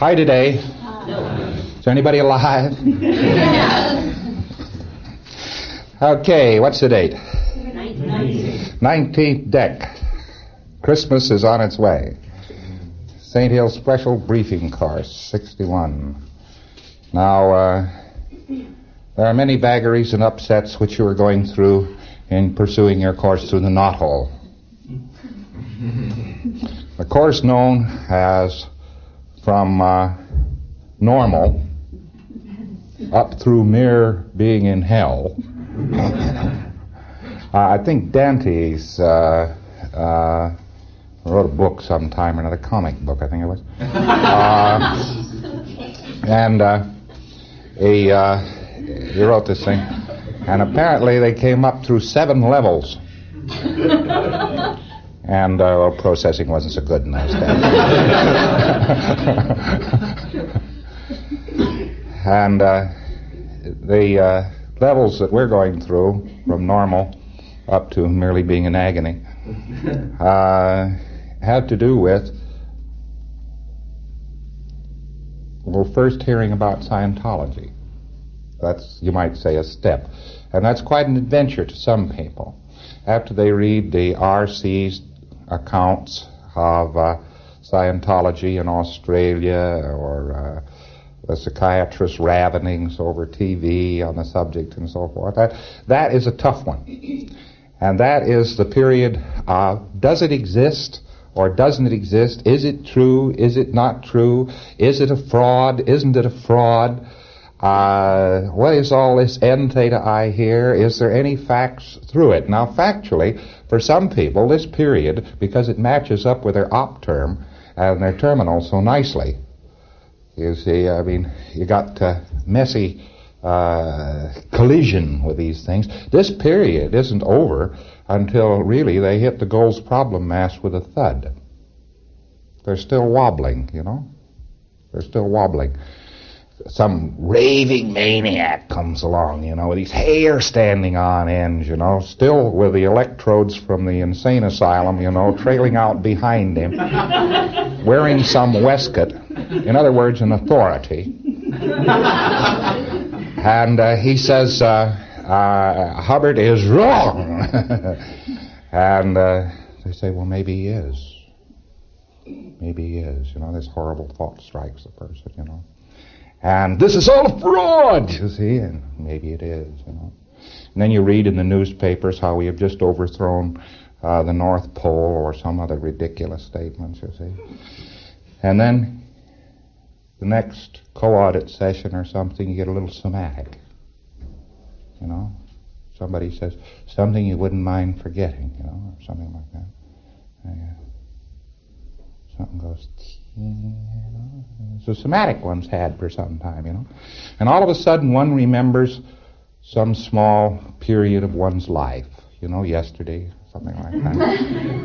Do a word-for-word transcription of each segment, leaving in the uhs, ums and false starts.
Hi today. Is anybody alive? Okay, what's the date? nineteenth deck. Christmas is on its way. Saint Hill Special Briefing Course, sixty-one. Now, uh, there are many vagaries and upsets which you are going through in pursuing your course through the knothole. The course known as from uh, normal up through mere being in hell. uh, I think Dante's uh, uh, wrote a book sometime, or another comic book, I think it was. Uh, and uh, he, uh, he wrote this thing. And apparently they came up through seven levels. And uh, well, processing wasn't so good in those days. And uh, the uh, levels that we're going through, from normal up to merely being in agony, uh, had to do with, well, first hearing about Scientology. That's, you might say, a step. And that's quite an adventure to some people. After they read the R C's accounts of uh, Scientology in Australia, or uh, the psychiatrist ravenings over T V on the subject and so forth, that, that is a tough one. And that is the period of, does it exist or doesn't it exist? Is it true? Is it not true? Is it a fraud? Isn't it a fraud? Uh, what is all this N theta I hear? Is there any facts through it? Now, factually, for some people, this period, because it matches up with their op term and their terminal so nicely, you see, I mean, you got uh, messy uh, collision with these things. This period isn't over until really they hit the Gold's problem mass with a thud. They're still wobbling, you know? They're still wobbling. Some raving maniac comes along, you know, with his hair standing on end, you know, still with the electrodes from the insane asylum, you know, trailing out behind him, wearing some waistcoat, in other words, an authority. And uh, he says, uh, uh, Hubbard is wrong. And uh, they say, well, maybe he is. Maybe he is, you know, this horrible thought strikes the person, you know. And this is all a fraud, you see, and maybe it is, you know. And then you read in the newspapers how we have just overthrown uh, the North Pole or some other ridiculous statements, you see. And then the next co-audit session or something, you get a little somatic, you know. Somebody says something you wouldn't mind forgetting, you know, or something like that. And, uh, something goes... So somatic ones had for some time, you know. And all of a sudden one remembers some small period of one's life, you know, yesterday, something like that.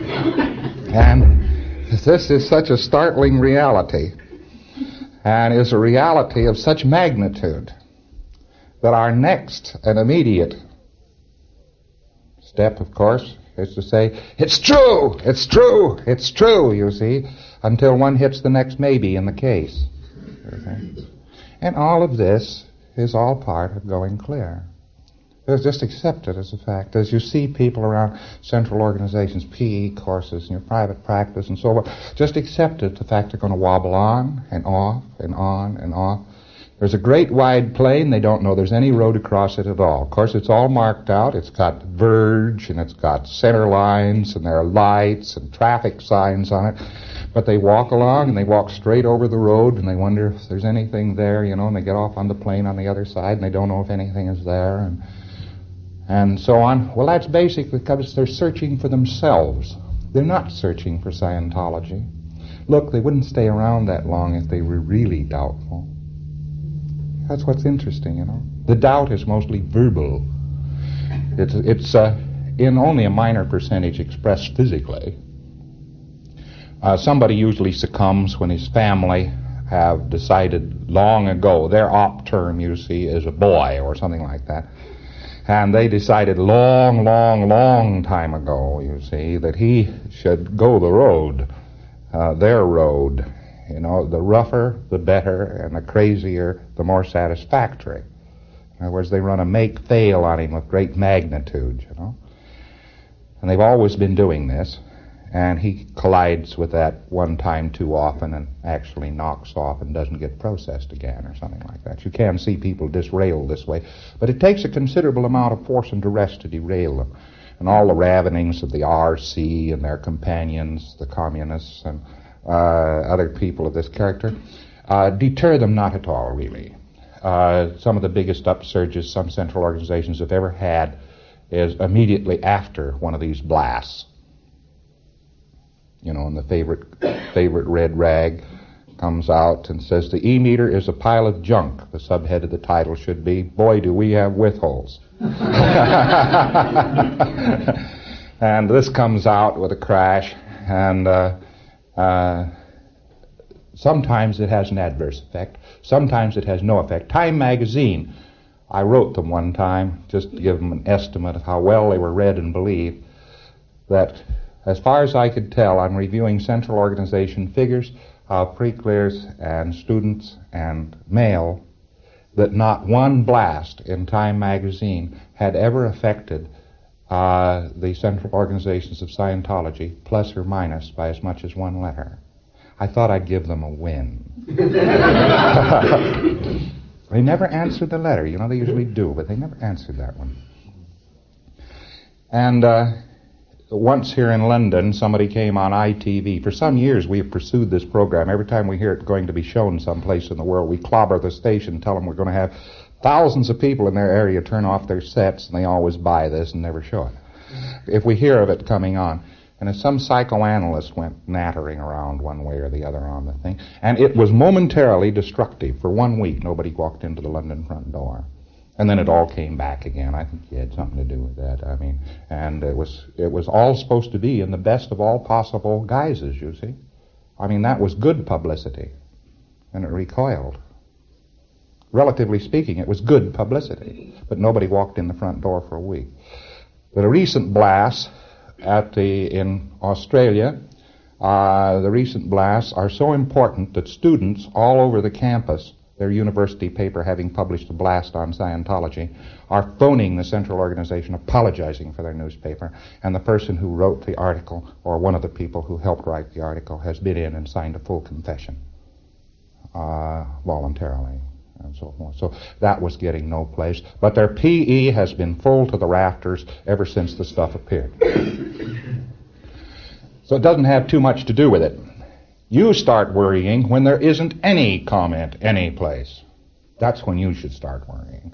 And this is such a startling reality, and is a reality of such magnitude, that our next and immediate step, of course, is to say, it's true, it's true, it's true, you see, until one hits the next maybe in the case. Okay? And all of this is all part of going clear. It's just accept it as a fact. As you see people around central organizations, P E courses, in your private practice and so on, just accept it, the fact they're going to wobble on and off and on and off. There's a great wide plain. They don't know there's any road across it at all. Of course, it's all marked out. It's got verge, and it's got center lines, and there are lights and traffic signs on it. But they walk along, and they walk straight over the road, and they wonder if there's anything there, you know, and they get off on the plain on the other side, and they don't know if anything is there, and and so on. Well, that's basically because they're searching for themselves. They're not searching for Scientology. Look, they wouldn't stay around that long if they were really doubtful. That's what's interesting, you know. The doubt is mostly verbal. It's, it's uh, in only a minor percentage expressed physically. Uh, somebody usually succumbs when his family have decided long ago, their op term, you see, is a boy or something like that. And they decided long, long, long time ago, you see, that he should go the road, uh, their road. You know, the rougher, the better, and the crazier, the more satisfactory. In other words, they run a make-fail on him with great magnitude, you know. And they've always been doing this, and he collides with that one time too often and actually knocks off and doesn't get processed again or something like that. You can see people disrail this way, but it takes a considerable amount of force and duress to derail them. And all the ravenings of the R C and their companions, the communists and uh, other people of this character, uh, deter them not at all, really. Uh, some of the biggest upsurges some central organizations have ever had is immediately after one of these blasts. You know, and the favorite favorite red rag comes out and says, the E-meter is a pile of junk. The subhead of the title should be, boy, do we have withholds. And this comes out with a crash, and uh, uh, sometimes it has an adverse effect. Sometimes it has no effect. Time magazine, I wrote them one time just to give them an estimate of how well they were read and believed, that as far as I could tell, I'm reviewing central organization figures of pre-clears and students and mail, that not one blast in Time magazine had ever affected uh, the central organizations of Scientology, plus or minus by as much as one letter. I thought I'd give them a win. They never answered the letter. You know, they usually do, but they never answered that one. And uh, once here in London, somebody came on I T V. For some years, we have pursued this program. Every time we hear it going to be shown someplace in the world, we clobber the station, tell them we're going to have thousands of people in their area turn off their sets, and they always buy this and never show it. If we hear of it coming on. And as some psychoanalyst went nattering around one way or the other on the thing, and it was momentarily destructive. For one week, nobody walked into the London front door. And then it all came back again. I think he had something to do with that. I mean, and it was it was all supposed to be in the best of all possible guises, you see. I mean, that was good publicity. And it recoiled. Relatively speaking, it was good publicity. But nobody walked in the front door for a week. But a recent blast at the in Australia, uh, the recent blasts are so important that students all over the campus, their university paper having published a blast on Scientology, are phoning the central organization, apologizing for their newspaper, and the person who wrote the article, or one of the people who helped write the article, has been in and signed a full confession, uh, voluntarily, and so forth. So that was getting no place. But their P E has been full to the rafters ever since the stuff appeared. So it doesn't have too much to do with it. You start worrying when there isn't any comment any place. That's when you should start worrying.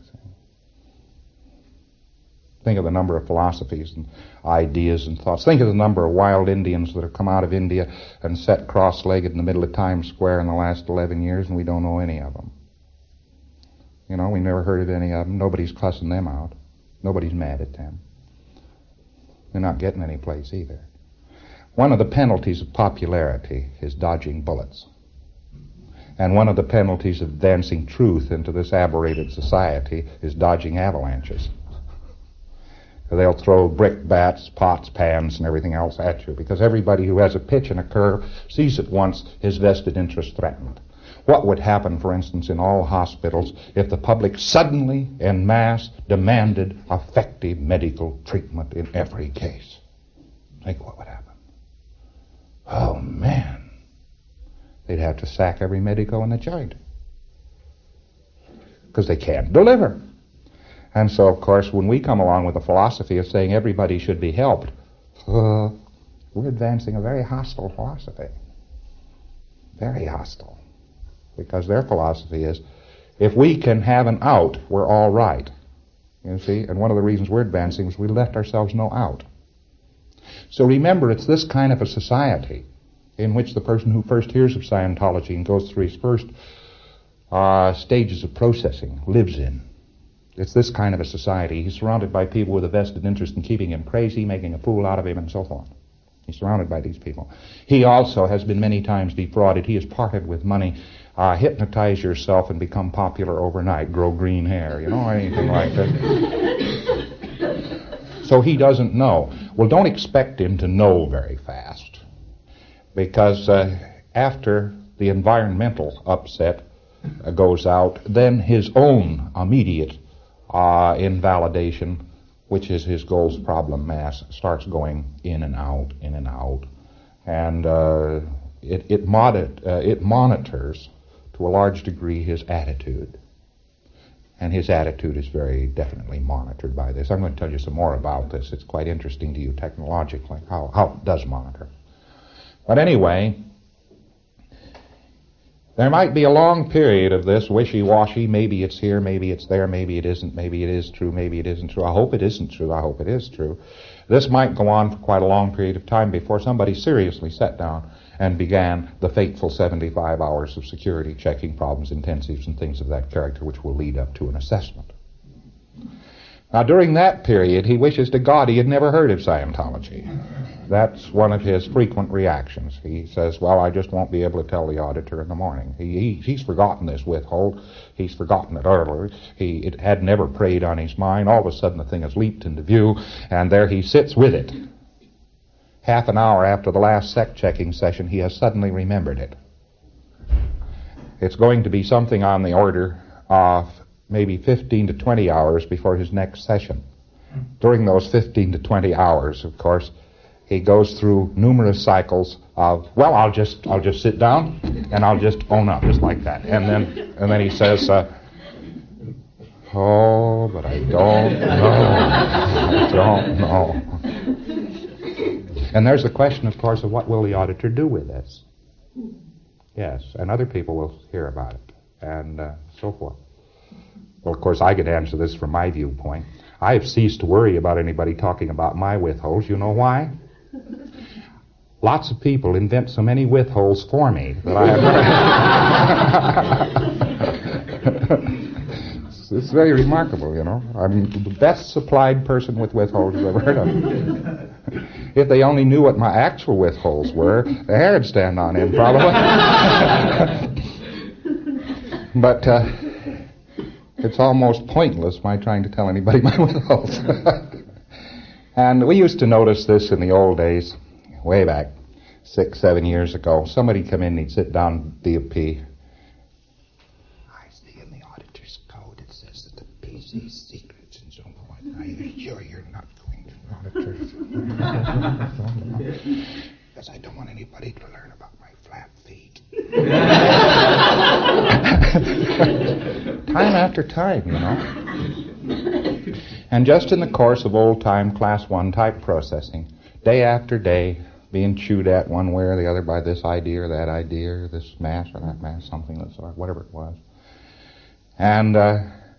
Think of the number of philosophies and ideas and thoughts. Think of the number of wild Indians that have come out of India and sat cross-legged in the middle of Times Square in the last eleven years, and we don't know any of them. You know, we never heard of any of them. Nobody's cussing them out. Nobody's mad at them. They're not getting any place either. One of the penalties of popularity is dodging bullets. And one of the penalties of advancing truth into this aberrated society is dodging avalanches. They'll throw brickbats, pots, pans, and everything else at you, because everybody who has a pitch and a curve sees at once his vested interest threatened. What would happen, for instance, in all hospitals if the public suddenly, en masse, demanded effective medical treatment in every case? Think what would happen. Oh, man. They'd have to sack every medico in the joint, because they can't deliver. And so, of course, when we come along with a philosophy of saying everybody should be helped, uh, we're advancing a very hostile philosophy. Very hostile. Because their philosophy is, if we can have an out, we're all right. You see? And one of the reasons we're advancing is we left ourselves no out. So remember, it's this kind of a society in which the person who first hears of Scientology and goes through his first uh, stages of processing lives in. It's this kind of a society. He's surrounded by people with a vested interest in keeping him crazy, making a fool out of him, and so forth. He's surrounded by these people. He also has been many times defrauded. He has parted with money. Uh, hypnotize yourself and become popular overnight. Grow green hair, you know, anything like that. So he doesn't know. Well, don't expect him to know very fast. Because uh, after the environmental upset uh, goes out, then his own immediate uh, invalidation, which is his goals problem mass, starts going in and out, in and out. And uh, it, it, mod- uh, it monitors, to a large degree, his attitude. And his attitude is very definitely monitored by this. I'm going to tell you some more about this. It's quite interesting to you technologically, how, how it does monitor. But anyway, there might be a long period of this wishy-washy. Maybe it's here, maybe it's there, maybe it isn't, maybe it is true, maybe it isn't true. I hope it isn't true, I hope it is true. This might go on for quite a long period of time before somebody seriously sat down and began the fateful seventy-five hours of security checking, problems, intensives, and things of that character, which will lead up to an assessment. Now, during that period, he wishes to God he had never heard of Scientology. That's one of his frequent reactions. He says, well, I just won't be able to tell the auditor in the morning. He, he, he's forgotten this withhold. He's forgotten it earlier. He, it had never preyed on his mind. All of a sudden, the thing has leaped into view, and there he sits with it. Half an hour after the last sec-checking session, he has suddenly remembered it. It's going to be something on the order of maybe fifteen to twenty hours before his next session. During those fifteen to twenty hours, of course, he goes through numerous cycles of, well, I'll just I'll just sit down and I'll just own up, just like that. And then and then he says, uh, oh, but I don't know. I don't know. And there's the question, of course, of what will the auditor do with this? Yes, and other people will hear about it, and uh, so forth. Well, of course, I could answer this from my viewpoint. I have ceased to worry about anybody talking about my withholds. You know why? Lots of people invent so many withholds for me that I have... it's, it's very remarkable, you know. I'm the best supplied person with withholds I've ever heard of. If they only knew what my actual withholds were, their hair would stand on end, probably. But uh, it's almost pointless my trying to tell anybody my withholds. And we used to notice this in the old days, way back, six, seven years ago. Somebody come in and he'd sit down, D P. I see in the auditor's code it says that the P C's secrets and so forth. Are you sure you're not going to auditors? Because I don't want anybody to learn about my flat feet. Time after time, you know. And just in the course of old-time class one type processing, day after day, being chewed at one way or the other by this idea or that idea or this mass or that mass, something of the sort, whatever it was. And uh,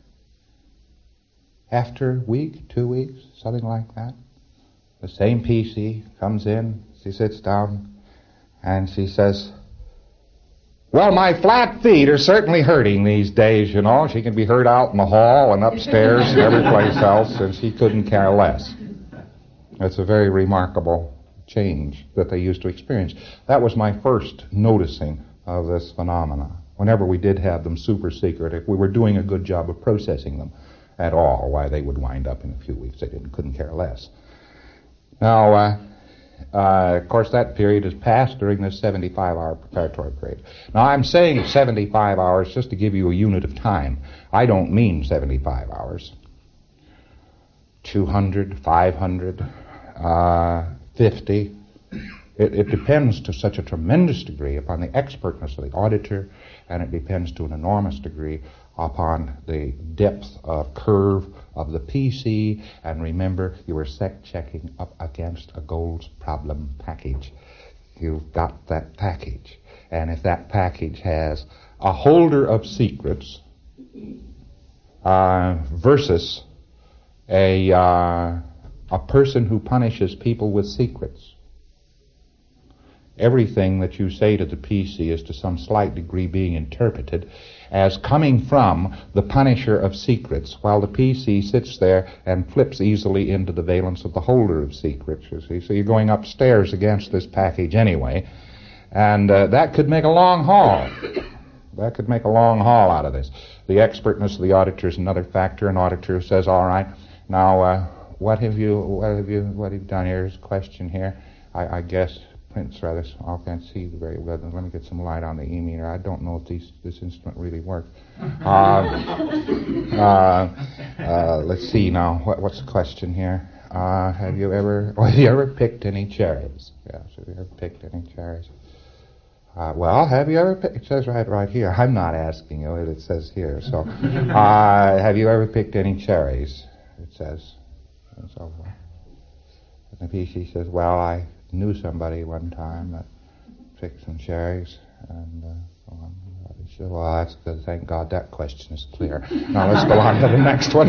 after a week, two weeks, something like that, the same P C comes in, she sits down, and she says, well, my flat feet are certainly hurting these days, you know. She can be heard out in the hall and upstairs and every place else, and she couldn't care less. It's a very remarkable change that they used to experience. That was my first noticing of this phenomena. Whenever we did have them super secret, if we were doing a good job of processing them at all, why they would wind up in a few weeks. They didn't, couldn't care less. Now, uh, uh, of course, that period has passed during this seventy-five hour preparatory period. Now, I'm saying seventy-five hours just to give you a unit of time. I don't mean seventy-five hours. two hundred, five hundred, uh, fifty. It, it depends to such a tremendous degree upon the expertness of the auditor, and it depends to an enormous degree upon the depth of curve of the P C. And remember, you are sec checking up against a goals problem package. You've got that package. And if that package has a holder of secrets uh, versus a, uh, a person who punishes people with secrets, everything that you say to the P C is to some slight degree being interpreted as coming from the punisher of secrets, while the P C sits there and flips easily into the valence of the holder of secrets, you see. So you're going upstairs against this package anyway, and uh, that could make a long haul. That could make a long haul out of this. The expertness of the auditor is another factor. An auditor says, all right, now uh, what have you, what have you, what have you done here? Here's a question here. I, I guess print's rather small. I can't see very well. Let me get some light on the e-meter. I don't know if these, this instrument really works. Uh, uh, uh, let's see now. What, what's the question here? Uh, have you ever, well, have you ever picked any cherries? Yes, have you ever picked any cherries? Uh, well, have you ever picked, it says right, right here. I'm not asking you, it says here. So, uh, have you ever picked any cherries? It says, and so forth. And the P C says, well, I knew somebody one time that picked some cherries, and uh, so on. He said, well, that's good. Thank God that question is clear. Now let's go on to the next one.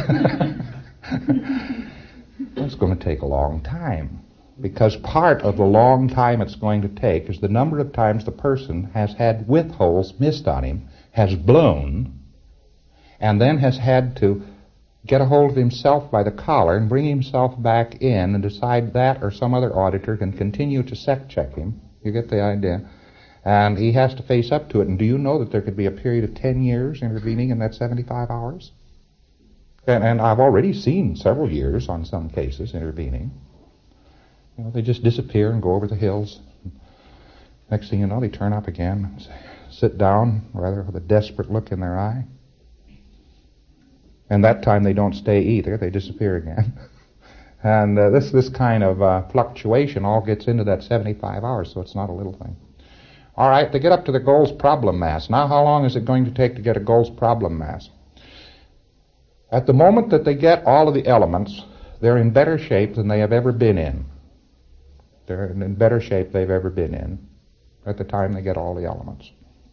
It's going to take a long time, because part of the long time it's going to take is the number of times the person has had width holes missed on him, has blown, and then has had to get a hold of himself by the collar and bring himself back in and decide that or some other auditor can continue to sec check him. You get the idea? And he has to face up to it. And do you know that there could be a period of ten years intervening in that seventy-five hours? And, and I've already seen several years on some cases intervening. You know, they just disappear and go over the hills. Next thing you know, they turn up again, sit down, rather with a desperate look in their eye. And that time they don't stay either, they disappear again. And uh, this this kind of uh, fluctuation all gets into that seventy-five hours, so it's not a little thing. All right, they get up to the Gold's problem mass. Now how long is it going to take to get a Gold's problem mass? At the moment that they get all of the elements, they're in better shape than they have ever been in. They're in better shape they've ever been in at the time they get all the elements.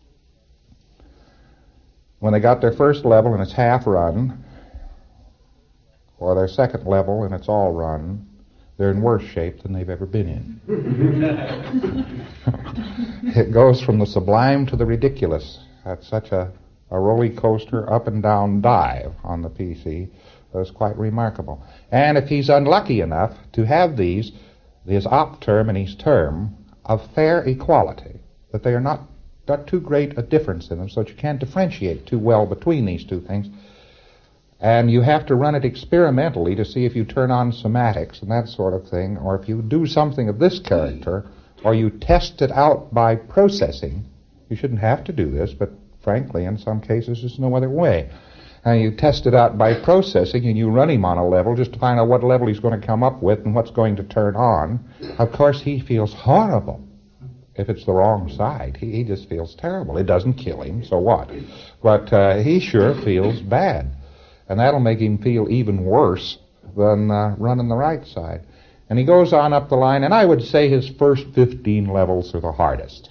When they got their first level and it's half run, or their second level and it's all run, they're in worse shape than they've ever been in. It goes from the sublime to the ridiculous. That's such a, a roller coaster up and down dive on the P C. That's quite remarkable. And if he's unlucky enough to have these, his op term and his term, of fair equality, that they are not got too great a difference in them, so that you can't differentiate too well between these two things. And you have to run it experimentally to see if you turn on somatics and that sort of thing, or if you do something of this character, or you test it out by processing. You shouldn't have to do this, but frankly, in some cases, there's no other way. And you test it out by processing, and you run him on a level just to find out what level he's going to come up with and what's going to turn on. Of course, he feels horrible. If it's the wrong side, he, he just feels terrible. It doesn't kill him, so what? But uh, he sure feels bad. And that'll make him feel even worse than uh, running the right side. And he goes on up the line, and I would say his first fifteen levels are the hardest.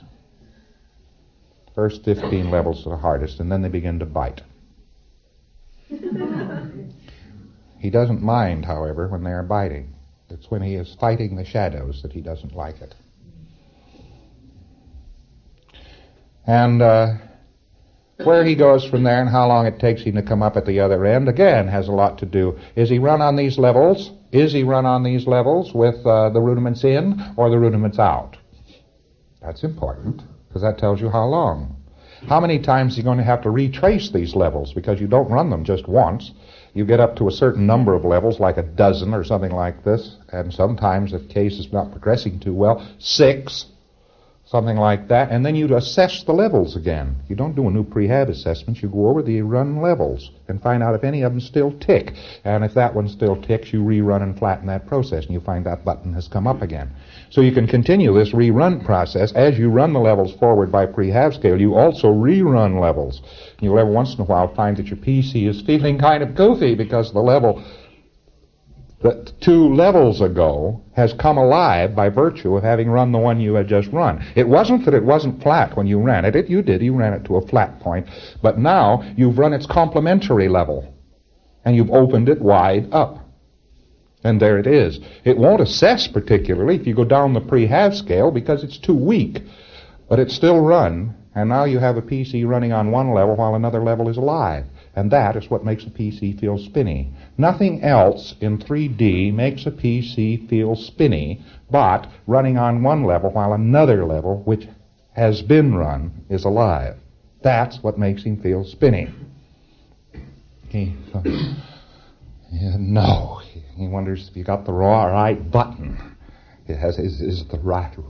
First fifteen levels are the hardest, and then they begin to bite. He doesn't mind, however, when they are biting. It's when he is fighting the shadows that he doesn't like it. And uh, where he goes from there and how long it takes him to come up at the other end, again, has a lot to do. Is he run on these levels? Is he run on these levels with uh, the rudiments in or the rudiments out? That's important, because that tells you how long. How many times are you going to have to retrace these levels? Because you don't run them just once. You get up to a certain number of levels, like a dozen or something like this, and sometimes, if the case is not progressing too well, six, something like that, and then you assess the levels again. You don't do a new prehab assessment. You go over the run levels and find out if any of them still tick. And if that one still ticks, you rerun and flatten that process, and you find that button has come up again. So you can continue this rerun process. As you run the levels forward by prehab scale, you also rerun levels. You'll every once in a while find that your P C is feeling kind of goofy because the level that two levels ago has come alive by virtue of having run the one you had just run. It wasn't that it wasn't flat when you ran it. It you did. You ran it to a flat point. But now you've run its complementary level, and you've opened it wide up. And there it is. It won't assess particularly if you go down the prehab scale because it's too weak. But it's still run, and now you have a P C running on one level while another level is alive. And that is what makes a P C feel spinny. Nothing else in three D makes a P C feel spinny, but running on one level while another level, which has been run, is alive. That's what makes him feel spinny. He, uh, yeah, no, he wonders if you got the raw right button. It has is, is the right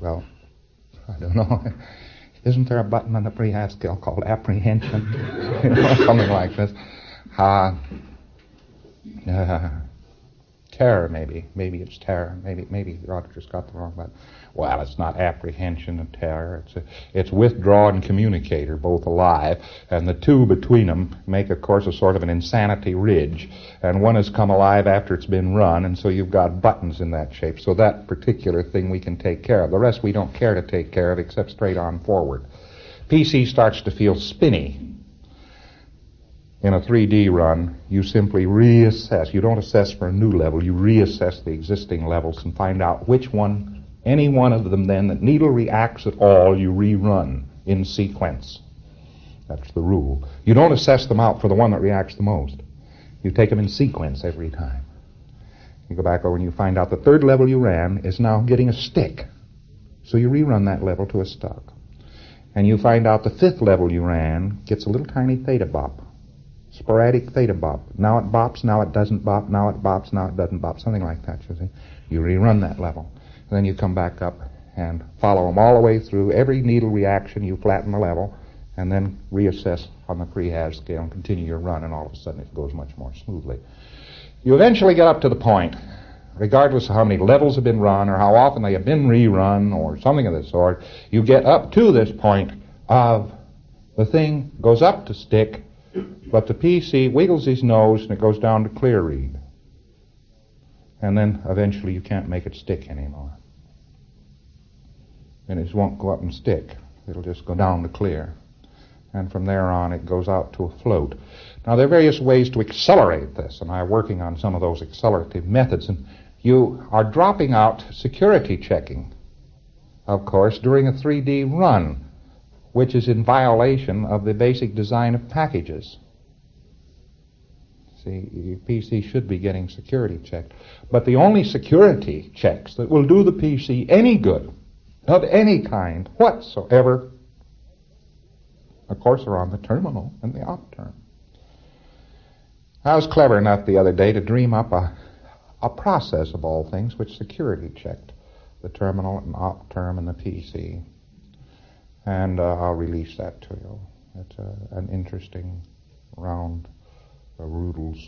well, I don't know. Isn't there a button on the Prehav scale called apprehension? You know, something like this. Uh, uh, terror, maybe. Maybe it's terror. Maybe maybe the auditor's got the wrong button. Well, it's not apprehension and terror. It's a, it's withdraw and communicator, both alive, and the two between them make, of course, a sort of an insanity ridge, and one has come alive after it's been run, and so you've got buttons in that shape. So that particular thing we can take care of. The rest we don't care to take care of except straight on forward. P C starts to feel spinny. In a three D run, you simply reassess. You don't assess for a new level. You reassess the existing levels and find out which one, any one of them then, that needle reacts at all, you rerun in sequence. That's the rule. You don't assess them out for the one that reacts the most. You take them in sequence every time. You go back over and you find out the third level you ran is now getting a stick. So you rerun that level to a stuck. And you find out the fifth level you ran gets a little tiny theta bop. Sporadic theta bop. Now it bops, now it doesn't bop, now it bops, now it doesn't bop. Something like that, you see. You rerun that level. And then you come back up and follow them all the way through. Every needle reaction, you flatten the level, and then reassess on the Prehav scale and continue your run, and all of a sudden it goes much more smoothly. You eventually get up to the point, regardless of how many levels have been run or how often they have been rerun or something of the sort, you get up to this point of the thing goes up to stick, but the P C wiggles his nose and it goes down to clear read. And then eventually you can't make it stick anymore. And it won't go up and stick. It'll just go down to clear. And from there on it goes out to a float. Now there are various ways to accelerate this, and I'm working on some of those accelerative methods. And you are dropping out security checking, of course, during a three D run, which is in violation of the basic design of packages. See, your P C should be getting security checked. But the only security checks that will do the P C any good, of any kind whatsoever, of course, are on the terminal and the op term. I was clever enough the other day to dream up a, a process of all things which security checked the terminal and op term and the P C. And uh, I'll release that to you. It's a, an interesting round of roodles.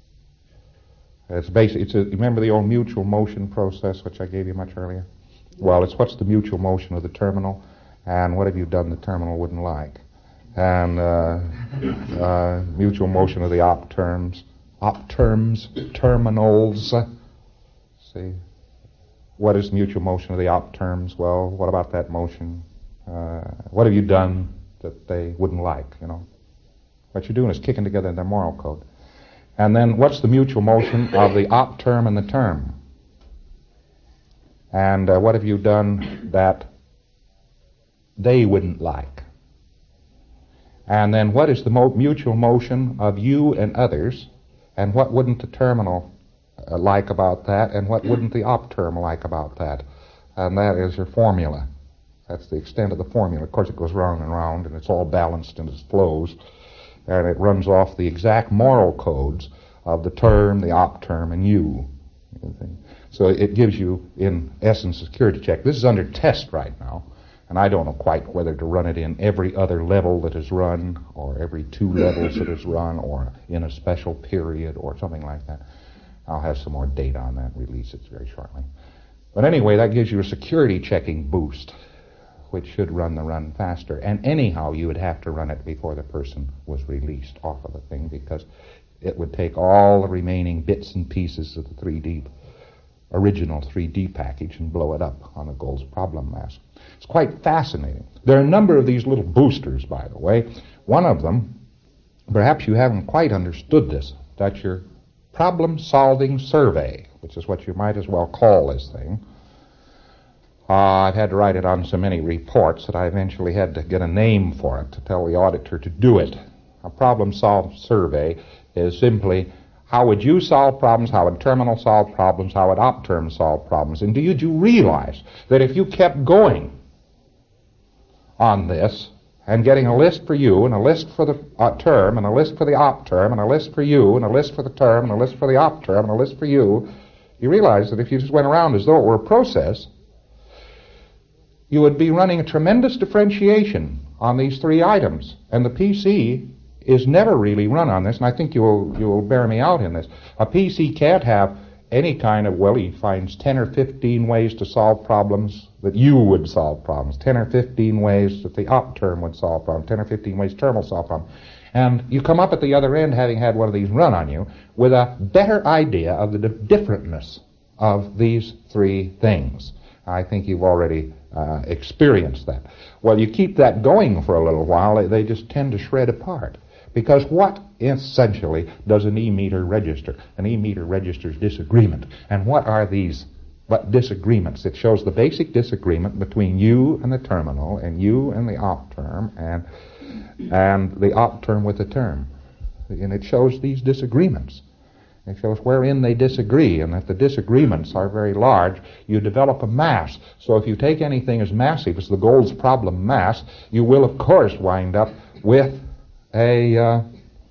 It's basic. It's a, remember the old mutual motion process which I gave you much earlier? Well, it's what's the mutual motion of the terminal, and what have you done the terminal wouldn't like, and uh, uh, mutual motion of the op terms, op terms, terminals. See, what is mutual motion of the op terms? Well, what about that motion? Uh, what have you done that they wouldn't like, you know? What you're doing is kicking together their moral code. And then what's the mutual motion of the op term and the term? And uh, what have you done that they wouldn't like? And then what is the mo- mutual motion of you and others, and what wouldn't the terminal uh, like about that, and what wouldn't the op term like about that? And that is your formula. That's the extent of the formula. Of course, it goes round and round, and it's all balanced and it flows, and it runs off the exact moral codes of the term, the op term, and you. So it gives you, in essence, a security check. This is under test right now, and I don't know quite whether to run it in every other level that is run, or every two levels that is run, or in a special period, or something like that. I'll have some more data on that and release it very shortly. But anyway, that gives you a security checking boost, which should run the run faster. And anyhow, you would have to run it before the person was released off of the thing, because it would take all the remaining bits and pieces of the three D, original three D package and blow it up on a Gold's problem mask. It's quite fascinating. There are a number of these little boosters, by the way. One of them, perhaps you haven't quite understood this, that's your problem-solving survey, which is what you might as well call this thing. Uh, I've had to write it on so many reports that I eventually had to get a name for it to tell the auditor to do it. A problem-solved survey is simply, how would you solve problems, how would terminal solve problems, how would op term solve problems? And did you realize that if you kept going on this and getting a list for you and a list for the uh, term and a list for the op term and a list for you and a list for the term and a list for the op term and a list for you, you realize that if you just went around as though it were a process, you would be running a tremendous differentiation on these three items. And the P C is never really run on this, and I think you'll you'll bear me out in this. A P C can't have any kind of, well, he finds ten or fifteen ways to solve problems that you would solve problems, ten or fifteen ways that the op term would solve problems, ten or fifteen ways term will solve problems. And you come up at the other end, having had one of these run on you, with a better idea of the differentness of these three things. I think you've already uh, experienced that. Well, you keep that going for a little while, they, they just tend to shred apart. Because what, essentially, does an E-meter register? An E-meter registers disagreement. And what are these what disagreements? It shows the basic disagreement between you and the terminal, and you and the op term, and, and the op term with the term. And it shows these disagreements. It shows wherein they disagree, and if the disagreements are very large, you develop a mass. So if you take anything as massive as the Gold's problem mass, you will, of course, wind up with a uh,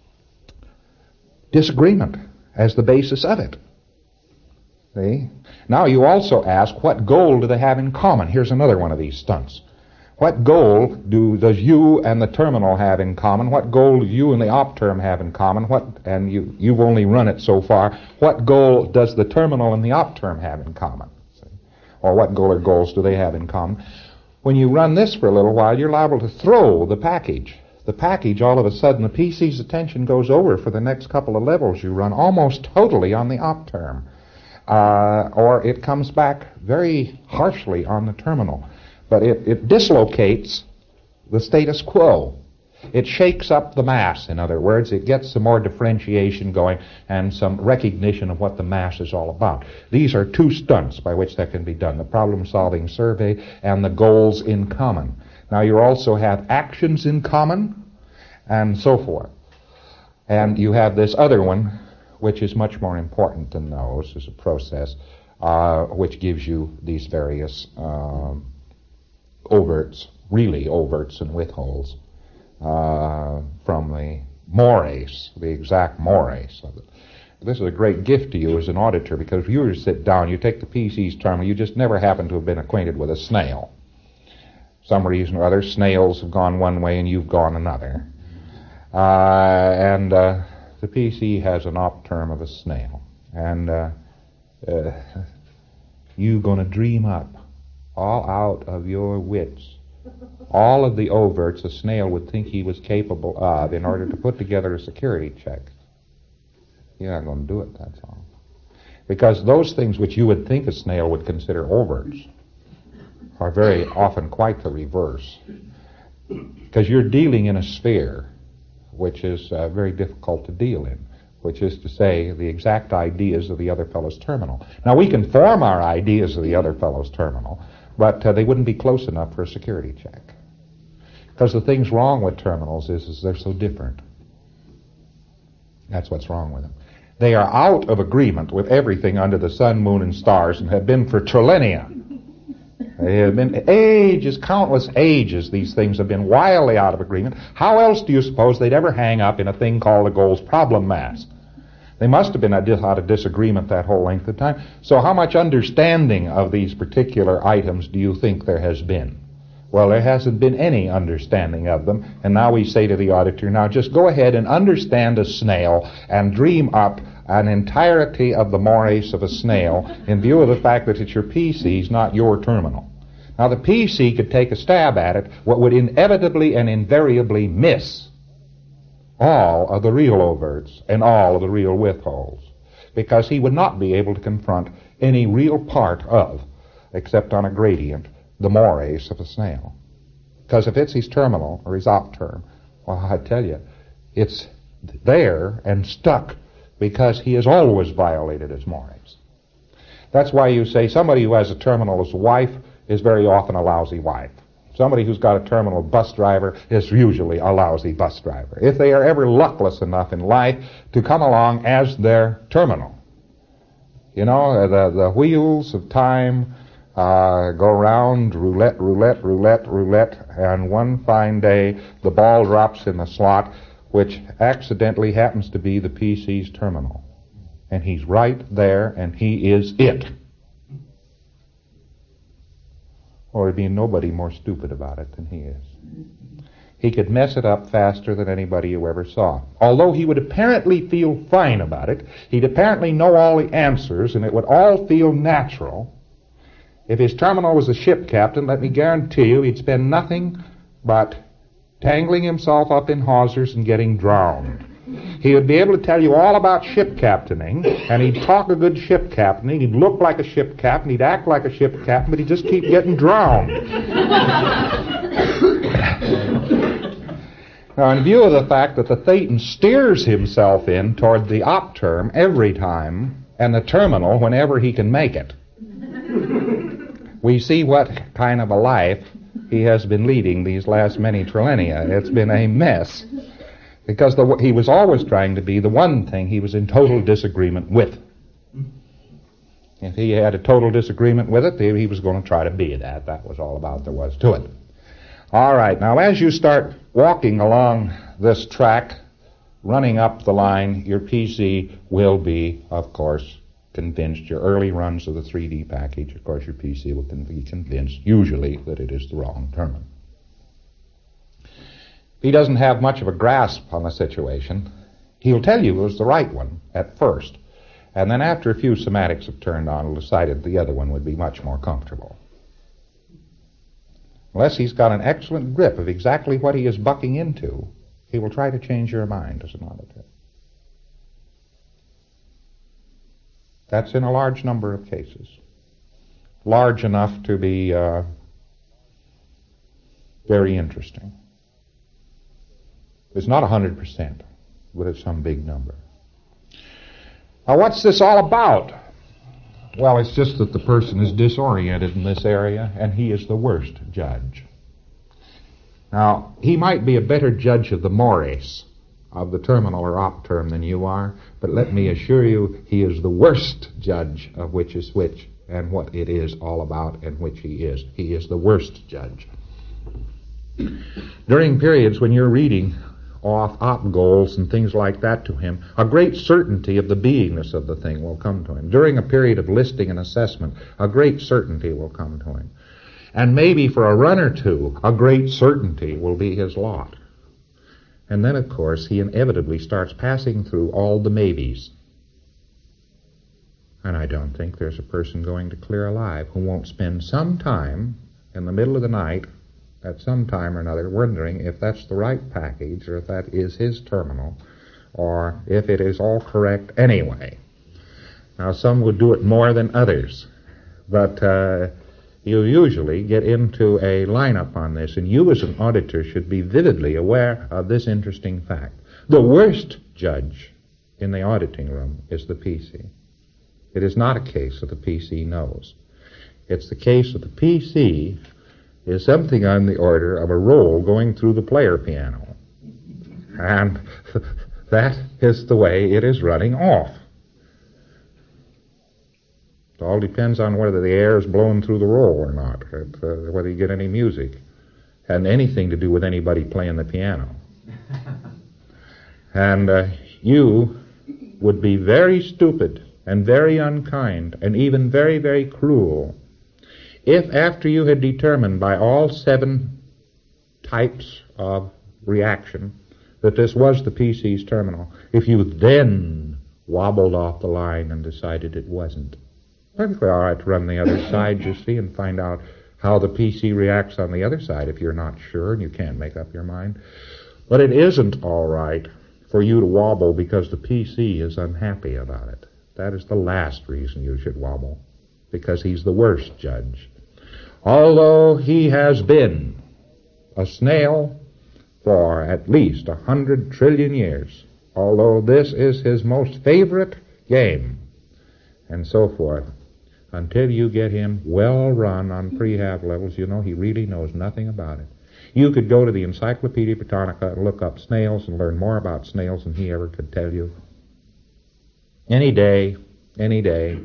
disagreement as the basis of it. See? Now you also ask, what goal do they have in common? Here's another one of these stunts. What goal do does you and the terminal have in common? What goal do you and the op term have in common? What and you you've only run it so far. What goal does the terminal and the op term have in common? See? Or what goal or goals do they have in common? When you run this for a little while, you're liable to throw the package. The package, all of a sudden, the P C's attention goes over for the next couple of levels you run almost totally on the op term. Uh, or it comes back very harshly on the terminal. But it, it dislocates the status quo. It shakes up the mass, in other words. It gets some more differentiation going and some recognition of what the mass is all about. These are two stunts by which that can be done, the problem-solving survey and the goals in common. Now you also have actions in common and so forth. And you have this other one, which is much more important than those as a process, uh, which gives you these various um, overts, really overts and withholds, uh, from the mores, the exact mores of it. This is a great gift to you as an auditor, because if you were to sit down, you take the P C's terminal, you just never happen to have been acquainted with a snail. Some reason or other, snails have gone one way and you've gone another. Uh, and uh, the P C has an op term of a snail. And uh, uh, you're going to dream up, all out of your wits, all of the overts a snail would think he was capable of in order to put together a security check. You're not going to do it, that's all. Because those things which you would think a snail would consider overts are very often quite the reverse. Because you're dealing in a sphere which is uh, very difficult to deal in, which is to say the exact ideas of the other fellow's terminal. Now we can form our ideas of the other fellow's terminal, but uh, they wouldn't be close enough for a security check. Because the things wrong with terminals is, is they're so different. That's what's wrong with them. They are out of agreement with everything under the sun, moon, and stars, and have been for trillennia. They have been ages, countless ages, these things have been wildly out of agreement. How else do you suppose they'd ever hang up in a thing called the Gold's problem mass? They must have been out of disagreement that whole length of time. So how much understanding of these particular items do you think there has been? Well, there hasn't been any understanding of them, and now we say to the auditor, now just go ahead and understand a snail and dream up an entirety of the mores of a snail in view of the fact that it's your P C's, not your terminal. Now the P C could take a stab at it, what would inevitably and invariably miss all of the real overts and all of the real withholds, because he would not be able to confront any real part of, except on a gradient, the mores of a snail. Because if it's his terminal or his op term, well, I tell you, it's there and stuck because he has always violated his mores. That's why you say somebody who has a terminal as a wife is very often a lousy wife. Somebody who's got a terminal bus driver is usually a lousy bus driver, if they are ever luckless enough in life to come along as their terminal. You know, the, the wheels of time uh, go round, roulette, roulette, roulette, roulette, and one fine day the ball drops in the slot, which accidentally happens to be the P C's terminal. And he's right there, and he is it. Or there'd be nobody more stupid about it than he is. He could mess it up faster than anybody you ever saw. Although he would apparently feel fine about it, he'd apparently know all the answers, and it would all feel natural. If his terminal was a ship captain, let me guarantee you he'd spend nothing but tangling himself up in hawsers and getting drowned. He would be able to tell you all about ship captaining, and he'd talk a good ship captaining, he'd look like a ship captain, he'd act like a ship captain, but he'd just keep getting drowned. Now, in view of the fact that the Thetan steers himself in toward the op term every time, and the terminal whenever he can make it, we see what kind of a life he has been leading these last many trillennia. It's been a mess, because the, he was always trying to be the one thing he was in total disagreement with. If he had a total disagreement with it, he was going to try to be that. That was all about there was to it. All right, now as you start walking along this track, running up the line, your P C will be, of course, convinced. Your early runs of the three D package, of course, your P C will be convinced, usually, that it is the wrong terminal. He doesn't have much of a grasp on the situation. He'll tell you it was the right one at first, and then after a few semantics have turned on, he'll decide that the other one would be much more comfortable. Unless he's got an excellent grip of exactly what he is bucking into, he will try to change your mind as an auditor. That's in a large number of cases. Large enough to be uh, very interesting. It's not one hundred percent, but it's some big number. Now, what's this all about? Well, it's just that the person is disoriented in this area, and he is the worst judge. Now, he might be a better judge of the mores, of the terminal or op term, than you are, but let me assure you, he is the worst judge of which is which, and what it is all about, and which he is. He is the worst judge. During periods when you're reading off op goals and things like that to him, a great certainty of the beingness of the thing will come to him. During a period of listing and assessment, a great certainty will come to him. And maybe for a run or two, a great certainty will be his lot. And then, of course, he inevitably starts passing through all the maybes. And I don't think there's a person going to clear alive who won't spend some time in the middle of the night at some time or another wondering if that's the right package, or if that is his terminal, or if it is all correct anyway. Now, some would do it more than others, but uh, you usually get into a lineup on this, and you as an auditor should be vividly aware of this interesting fact. The worst judge in the auditing room is the P C. It is not a case that the P C knows. It's the case that the P C is something on the order of a roll going through the player piano. And that is the way it is running off. It all depends on whether the air is blown through the roll or not, uh, whether you get any music. Had anything to do with anybody playing the piano. And uh, you would be very stupid and very unkind and even very, very cruel if after you had determined by all seven types of reaction that this was the P C's terminal, if you then wobbled off the line and decided it wasn't. Perfectly all right to run the other side, you see, and find out how the P C reacts on the other side if you're not sure and you can't make up your mind. But it isn't all right for you to wobble because the P C is unhappy about it. That is the last reason you should wobble, because he's the worst judge. Although he has been a snail for at least a hundred trillion years, although this is his most favorite game, and so forth, until you get him well run on prehab levels, you know he really knows nothing about it. You could go to the Encyclopedia Britannica and look up snails and learn more about snails than he ever could tell you. Any day, any day.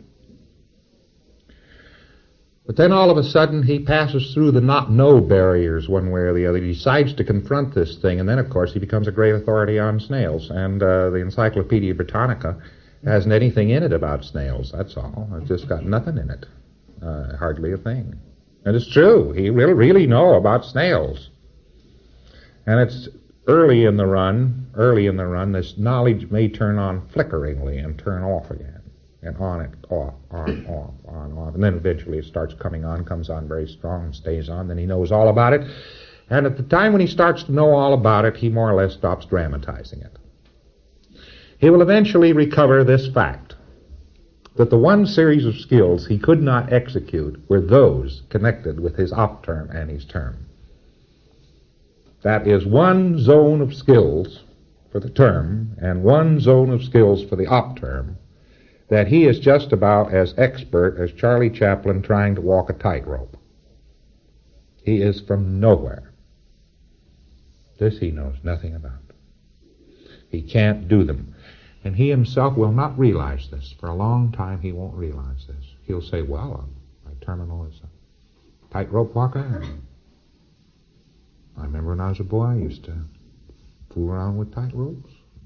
But then all of a sudden he passes through the not-know barriers one way or the other. He decides to confront this thing, and then of course he becomes a great authority on snails. And uh, the Encyclopedia Britannica hasn't anything in it about snails, that's all. It's just got nothing in it. Uh, hardly a thing. And it's true. He will really know about snails. And it's early in the run, early in the run, this knowledge may turn on flickeringly and turn off again. And on it, off, on, off, on, off. And then eventually it starts coming on, comes on very strong and stays on. Then he knows all about it. And at the time when he starts to know all about it, he more or less stops dramatizing it. He will eventually recover this fact, that the one series of skills he could not execute were those connected with his op term and his term. That is one zone of skills for the term and one zone of skills for the op term that he is just about as expert as Charlie Chaplin trying to walk a tightrope. He is from nowhere. This he knows nothing about. He can't do them. And he himself will not realize this. For a long time he won't realize this. He'll say, well, my terminal is a tightrope walker. I remember when I was a boy, I used to fool around with tight ropes.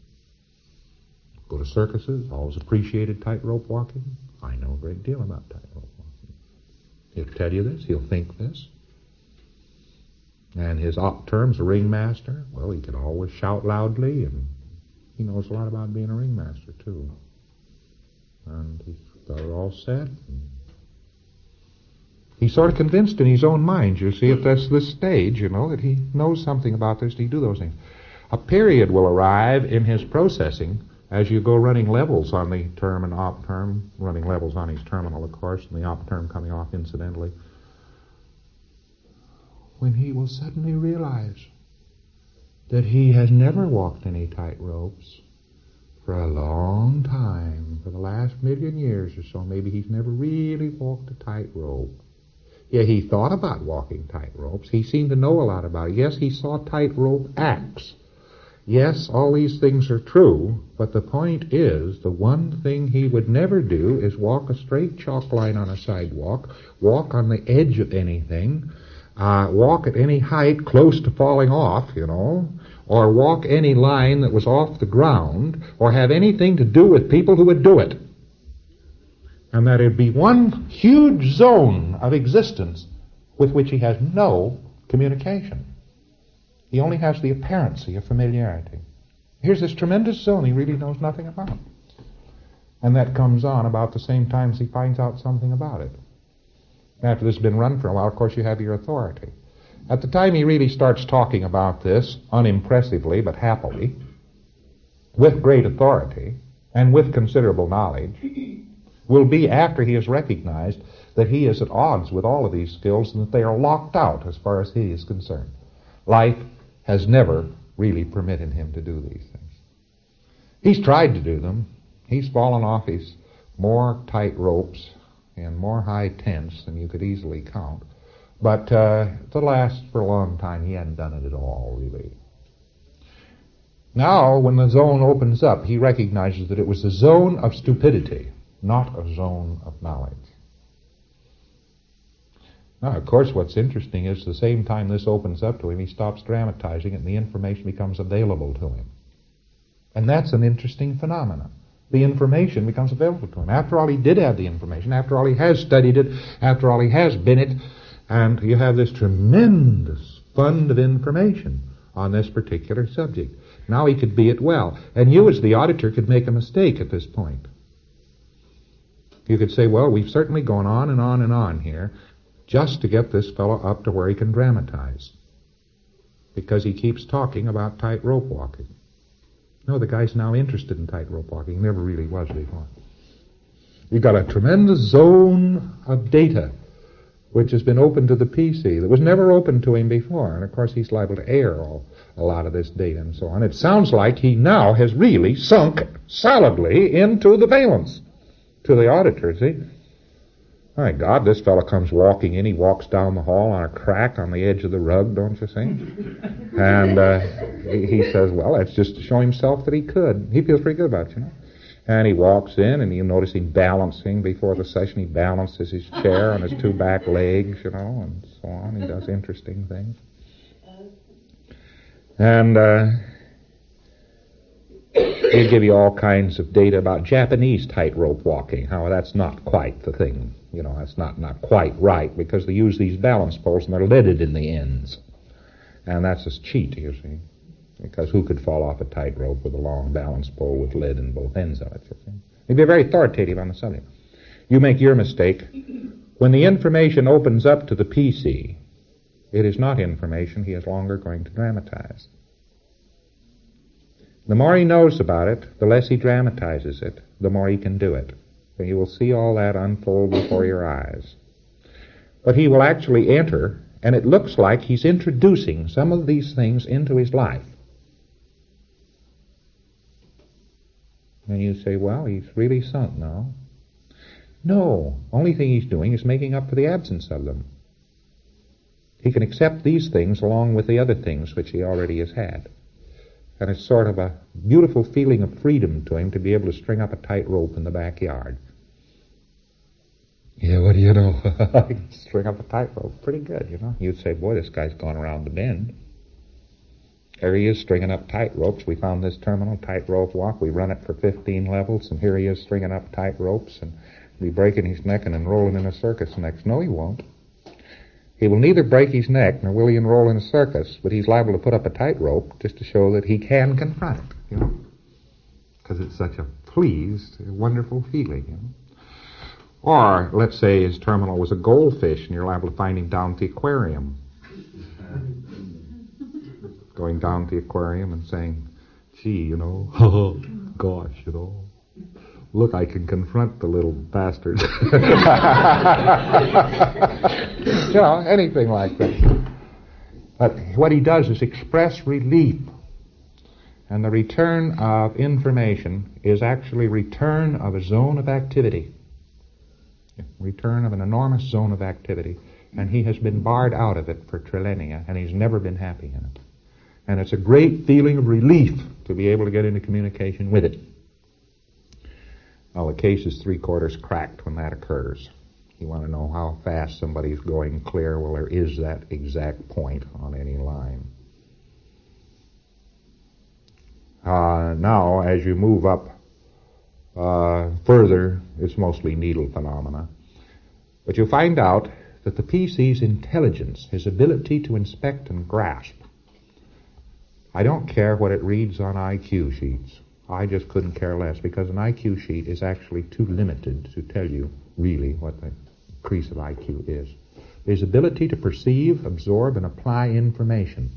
Go to circuses, always appreciated tightrope walking. I know a great deal about tightrope walking. He'll tell you this, he'll think this. And his op term's a ringmaster. Well, he can always shout loudly, and he knows a lot about being a ringmaster, too. And he's got it all set. He's sort of convinced in his own mind, you see, at this, this stage, you know, that he knows something about this, and he do those things. A period will arrive in his processing as you go running levels on the term and op term, running levels on his terminal, of course, and the op term coming off incidentally, when he will suddenly realize that he has never walked any tight ropes for a long time, for the last million years or so. Maybe he's never really walked a tight rope. Yeah, he thought about walking tight ropes. He seemed to know a lot about it. Yes, he saw tightrope acts. Yes, all these things are true, but the point is, the one thing he would never do is walk a straight chalk line on a sidewalk, walk on the edge of anything, uh, walk at any height close to falling off, you know, or walk any line that was off the ground, or have anything to do with people who would do it. And that it'd be one huge zone of existence with which he has no communication. He only has the apparency of familiarity. Here's this tremendous zone he really knows nothing about. And that comes on about the same time as he finds out something about it. After this has been run for a while, of course, you have your authority. At the time he really starts talking about this, unimpressively but happily, with great authority, and with considerable knowledge, will be after he has recognized that he is at odds with all of these skills and that they are locked out as far as he is concerned. Life has never really permitted him to do these things. He's tried to do them. He's fallen off his more tight ropes and more high tents than you could easily count. But uh, to last for a long time, he hadn't done it at all, really. Now, when the zone opens up, he recognizes that it was a zone of stupidity, not a zone of knowledge. Now, of course, what's interesting is the same time this opens up to him, he stops dramatizing it and the information becomes available to him. And that's an interesting phenomenon. The information becomes available to him. After all, he did have the information. After all, he has studied it. After all, he has been it. And you have this tremendous fund of information on this particular subject. Now he could be it well. And you, as the auditor, could make a mistake at this point. You could say, well, we've certainly gone on and on and on here just to get this fellow up to where he can dramatize. Because he keeps talking about tightrope walking. No, the guy's now interested in tightrope walking. He never really was before. You've got a tremendous zone of data which has been open to the P C that was never open to him before. And, of course, he's liable to air all, a lot of this data and so on. It sounds like he now has really sunk solidly into the valence to the auditor, see? My God, this fellow comes walking in. He walks down the hall on a crack on the edge of the rug, don't you think? And uh, he, he says, well, that's just to show himself that he could. He feels pretty good about it, you know. And he walks in, and you notice him balancing before the session. He balances his chair on his two back legs, you know, and so on. He does interesting things. And uh, he'll give you all kinds of data about Japanese tightrope walking, how that's not quite the thing You know, that's not, not quite right, because they use these balance poles and they're leaded in the ends. And that's a cheat, you see. Because who could fall off a tightrope with a long balance pole with lead in both ends of it, you see? He'd be very authoritative on the subject. You make your mistake. When the information opens up to the P C, it is not information he is longer going to dramatize. The more he knows about it, the less he dramatizes it, the more he can do it. And you will see all that unfold before your eyes. But he will actually enter, and it looks like he's introducing some of these things into his life. And you say, well, he's really sunk now. No, only thing he's doing is making up for the absence of them. He can accept these things along with the other things which he already has had. And it's sort of a beautiful feeling of freedom to him to be able to string up a tight rope in the backyard. Yeah, what do you know? I can string up a tight rope. Pretty good, you know. You'd say, boy, this guy's gone around the bend. Here he is stringing up tight ropes. We found this terminal, tight rope walk. We run it for fifteen levels, and here he is stringing up tight ropes, and he'll be breaking his neck and enrolling in a circus next. No, he won't. He will neither break his neck nor will he enroll in a circus, but he's liable to put up a tight rope just to show that he can confront it, you know, because it's such a pleased, wonderful feeling, you know. Or, let's say his terminal was a goldfish, and you're liable to find him down at the aquarium. Going down to the aquarium and saying, gee, you know, oh, gosh, you know, look, I can confront the little bastards. You know, anything like that. But what he does is express relief. And the return of information is actually return of a zone of activity. Return of an enormous zone of activity. And he has been barred out of it for trillennia, and he's never been happy in it. And it's a great feeling of relief to be able to get into communication with it. Well, the case is three-quarters cracked when that occurs. You want to know how fast somebody's going clear? Well, there is that exact point on any line. Uh, now, as you move up uh, further, it's mostly needle phenomena. But you'll find out that the P C's intelligence, his ability to inspect and grasp, I don't care what it reads on I Q sheets. I just couldn't care less, because an I Q sheet is actually too limited to tell you really what the increase of I Q is. His ability to perceive, absorb, and apply information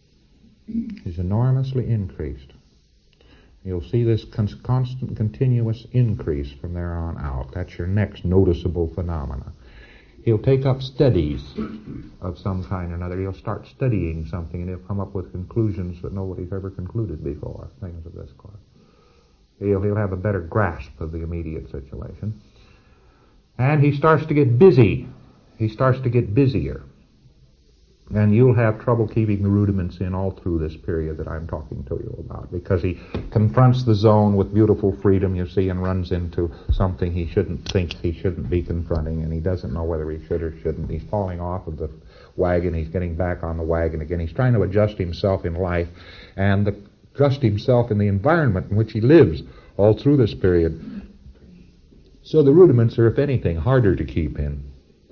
is enormously increased. You'll see this con- constant, continuous increase from there on out. That's your next noticeable phenomena. He'll take up studies of some kind or another. He'll start studying something, and he'll come up with conclusions that nobody's ever concluded before, things of this sort. He'll, he'll have a better grasp of the immediate situation. And he starts to get busy. He starts to get busier. And you'll have trouble keeping the rudiments in all through this period that I'm talking to you about, because he confronts the zone with beautiful freedom, you see, and runs into something he shouldn't think he shouldn't be confronting, and he doesn't know whether he should or shouldn't. He's falling off of the wagon. He's getting back on the wagon again. He's trying to adjust himself in life and the, adjust himself in the environment in which he lives all through this period. So the rudiments are, if anything, harder to keep in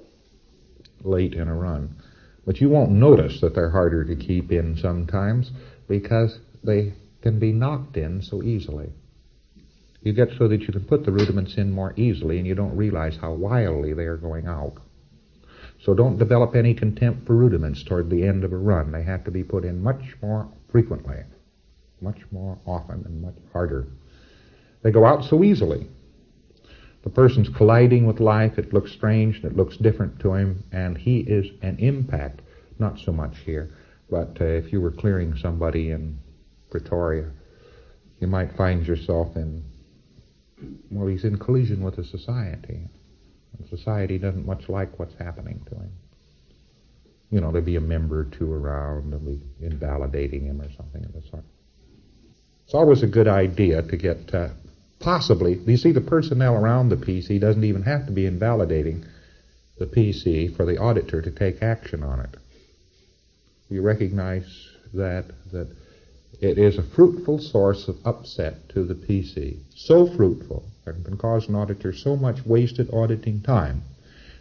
late in a run. But you won't notice that they're harder to keep in sometimes, because they can be knocked in so easily. You get so that you can put the rudiments in more easily, and you don't realize how wildly they are going out. So don't develop any contempt for rudiments toward the end of a run. They have to be put in much more frequently, much more often, and much harder. They go out so easily. The person's colliding with life. It looks strange, and it looks different to him, and he is an impact. Not so much here, but uh, if you were clearing somebody in Pretoria, you might find yourself in, well, he's in collision with a society. And society doesn't much like what's happening to him. You know, there'll be a member or two around, and be invalidating him or something of the sort. It's always a good idea to get... Uh, Possibly, you see, the personnel around the P C doesn't even have to be invalidating the P C for the auditor to take action on it. You recognize that that it is a fruitful source of upset to the P C. So fruitful, and can cause an auditor so much wasted auditing time,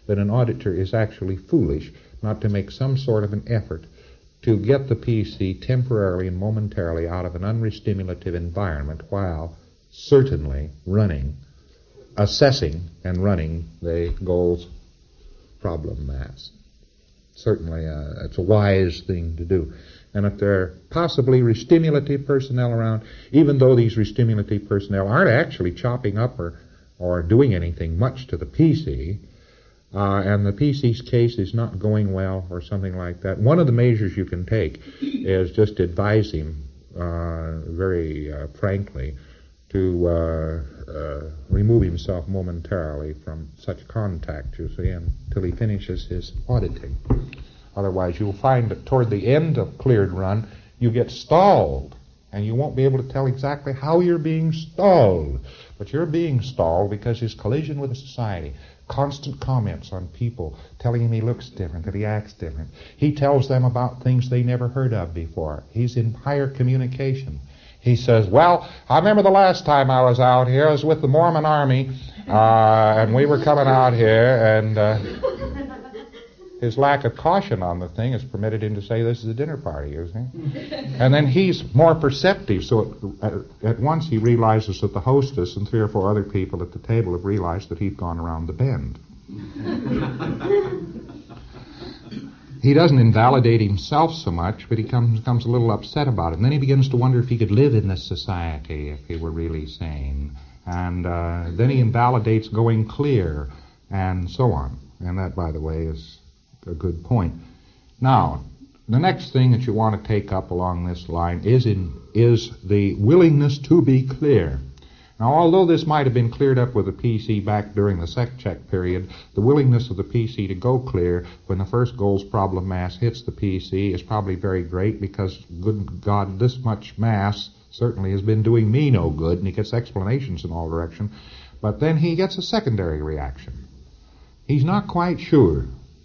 that an auditor is actually foolish not to make some sort of an effort to get the P C temporarily and momentarily out of an unrestimulative environment while certainly running, assessing and running the goals problem mass. Certainly uh, it's a wise thing to do. And if there are possibly restimulative personnel around, even though these restimulative personnel aren't actually chopping up or, or doing anything much to the P C, uh, and the P C's case is not going well or something like that, one of the measures you can take is just advise him uh, very uh, frankly to uh, uh, remove himself momentarily from such contact, you see, until he finishes his auditing. Otherwise, you'll find that toward the end of cleared run, you get stalled, and you won't be able to tell exactly how you're being stalled. But you're being stalled because his collision with the society, constant comments on people, telling him he looks different, that he acts different. He tells them about things they never heard of before. He's in higher communication. He says, well, I remember the last time I was out here, I was with the Mormon Army, uh, and we were coming out here, and uh, his lack of caution on the thing has permitted him to say this is a dinner party, you see. And then he's more perceptive, so at, at once he realizes that the hostess and three or four other people at the table have realized that he's gone around the bend. He doesn't invalidate himself so much, but he comes, becomes a little upset about it. And then he begins to wonder if he could live in this society if he were really sane. And uh, then he invalidates going clear and so on. And that, by the way, is a good point. Now, the next thing that you want to take up along this line is in is the willingness to be clear. Now, although this might have been cleared up with the P C back during the sec check period, the willingness of the P C to go clear when the first goals problem mass hits the P C is probably very great, because, good God, this much mass certainly has been doing me no good, and he gets explanations in all directions. But then he gets a secondary reaction. He's not quite sure.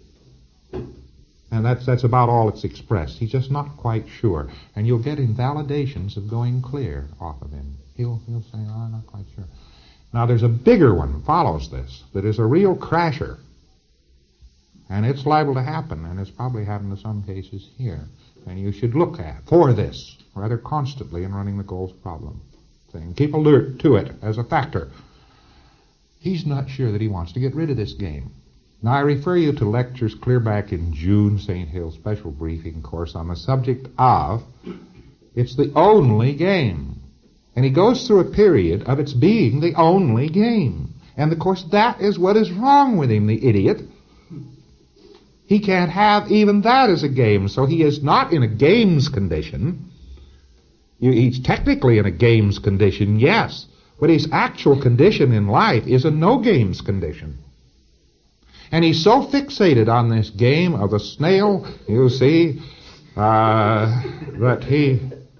And that's that's about all it's expressed. He's just not quite sure. And you'll get invalidations of going clear off of him. He'll, he'll say, oh, I'm not quite sure. Now, there's a bigger one follows this that is a real crasher. And it's liable to happen, and it's probably happened in some cases here. And you should look at for this rather constantly in running the goals problem thing. Keep alert to it as a factor. He's not sure that he wants to get rid of this game. Now, I refer you to lectures clear back in June, Saint Hill special briefing course on the subject of it's the only game. And he goes through a period of its being the only game. And, of course, that is what is wrong with him, the idiot. He can't have even that as a game, so he is not in a games condition. He's technically in a games condition, yes, but his actual condition in life is a no-games condition. And he's so fixated on this game of the snail, you see, uh, that he,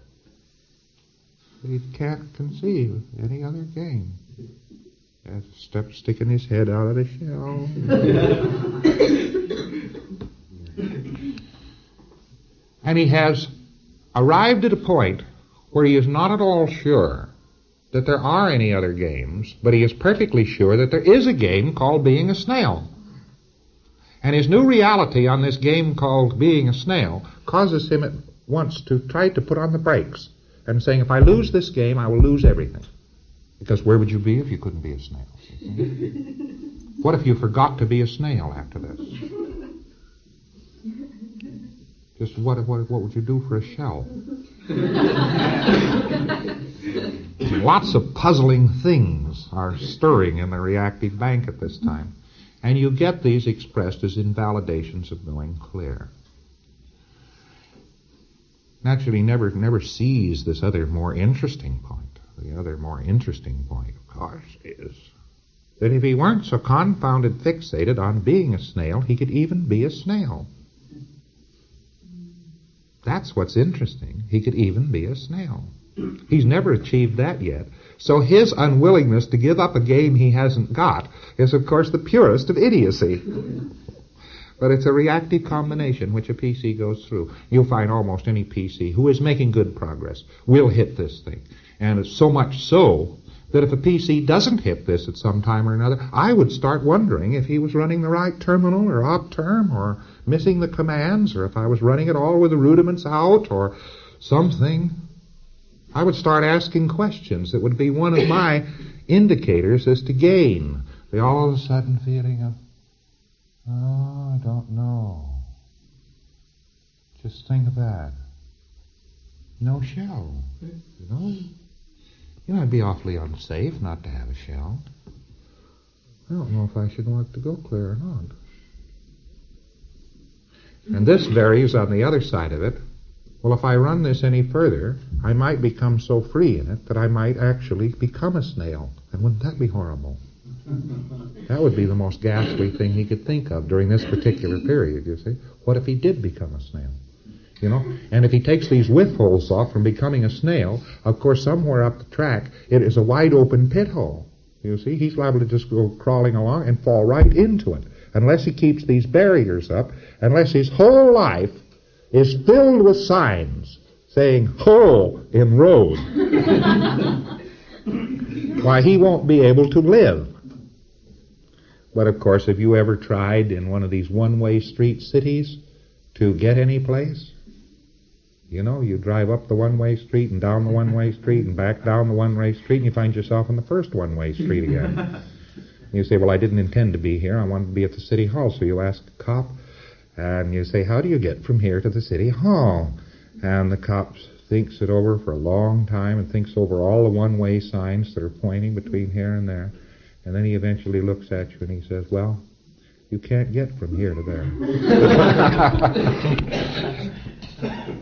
he can't conceive any other game. Just step sticking his head out of the shell. And he has arrived at a point where he is not at all sure that there are any other games, but he is perfectly sure that there is a game called being a snail. And his new reality on this game called being a snail causes him at once to try to put on the brakes and saying, if I lose this game, I will lose everything. Because where would you be if you couldn't be a snail? What if you forgot to be a snail after this? Just what, what, what would you do for a shell? Lots of puzzling things are stirring in the reactive bank at this time. And you get these expressed as invalidations of going clear. Naturally, never never sees this other more interesting point. The other more interesting point, of course, is that if he weren't so confounded fixated on being a snail, he could even be a snail. That's what's interesting. He could even be a snail. He's never achieved that yet. So his unwillingness to give up a game he hasn't got is, of course, the purest of idiocy. But it's a reactive combination which a P C goes through. You'll find almost any P C who is making good progress will hit this thing. And it's so much so that if a P C doesn't hit this at some time or another, I would start wondering if he was running the right terminal or op term or missing the commands, or if I was running it all with the rudiments out or something. I would start asking questions that would be one of my indicators as to gain. The all of a sudden feeling of, oh, I don't know. Just think of that. No shell. You know? You know, it'd be awfully unsafe not to have a shell. I don't know if I should want to go clear or not. And this varies on the other side of it. Well, if I run this any further, I might become so free in it that I might actually become a snail. And wouldn't that be horrible? That would be the most ghastly thing he could think of during this particular period, you see. What if he did become a snail? You know, and if he takes these withholds off from becoming a snail, of course, somewhere up the track, it is a wide open pit hole. You see, he's liable to just go crawling along and fall right into it, unless he keeps these barriers up, unless his whole life is filled with signs saying, hole in road. Why, he won't be able to live. But, of course, have you ever tried in one of these one-way street cities to get any place? You know, you drive up the one-way street and down the one-way street and back down the one-way street, and you find yourself on the first one-way street again. You say, well, I didn't intend to be here. I wanted to be at the city hall. So you ask a cop, and you say, how do you get from here to the city hall? And the cop thinks it over for a long time and thinks over all the one-way signs that are pointing between here and there. And then he eventually looks at you and he says, well, you can't get from here to there.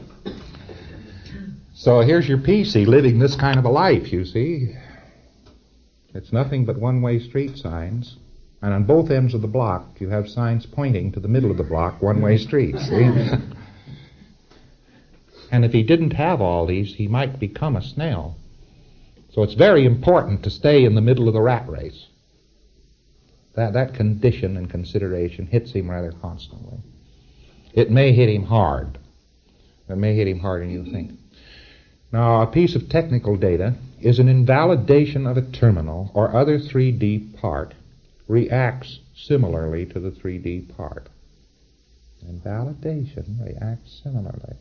So here's your P C living this kind of a life, you see. It's nothing but one-way street signs. And on both ends of the block, you have signs pointing to the middle of the block, one-way street, see? And if he didn't have all these, he might become a snail. So it's very important to stay in the middle of the rat race. That, that condition and consideration hits him rather constantly. It may hit him hard. It may hit him harder than you think. Now, a piece of technical data is an invalidation of a terminal or other three D part reacts similarly to the three D part. Invalidation reacts similarly.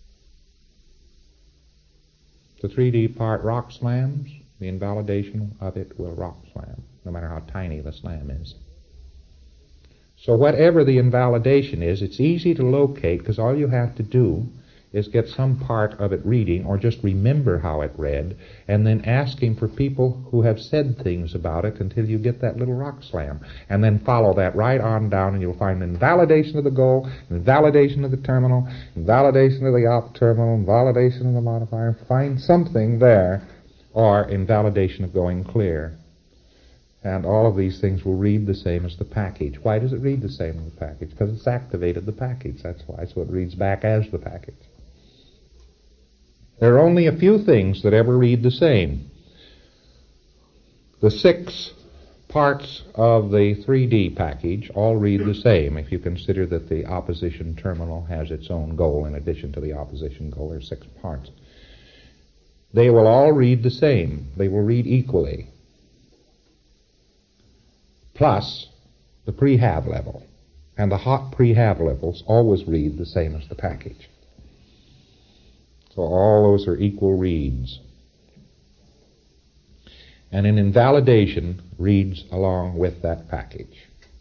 The three D part rock slams, the invalidation of it will rock slam, no matter how tiny the slam is. So whatever the invalidation is, it's easy to locate because all you have to do is get some part of it reading or just remember how it read and then asking for people who have said things about it until you get that little rock slam. And then follow that right on down and you'll find invalidation of the goal, invalidation of the terminal, invalidation of the op terminal, invalidation of the modifier. Find something there or invalidation of going clear. And all of these things will read the same as the package. Why does it read the same as the package? Because it's activated the package, that's why. So it reads back as the package. There are only a few things that ever read the same. The six parts of the three D package all read the same if you consider that the opposition terminal has its own goal in addition to the opposition goal. There are six parts. They will all read the same. They will read equally. Plus the pre-have level. And the hot pre-have levels always read the same as the package. So all those are equal reads. And an invalidation reads along with that package.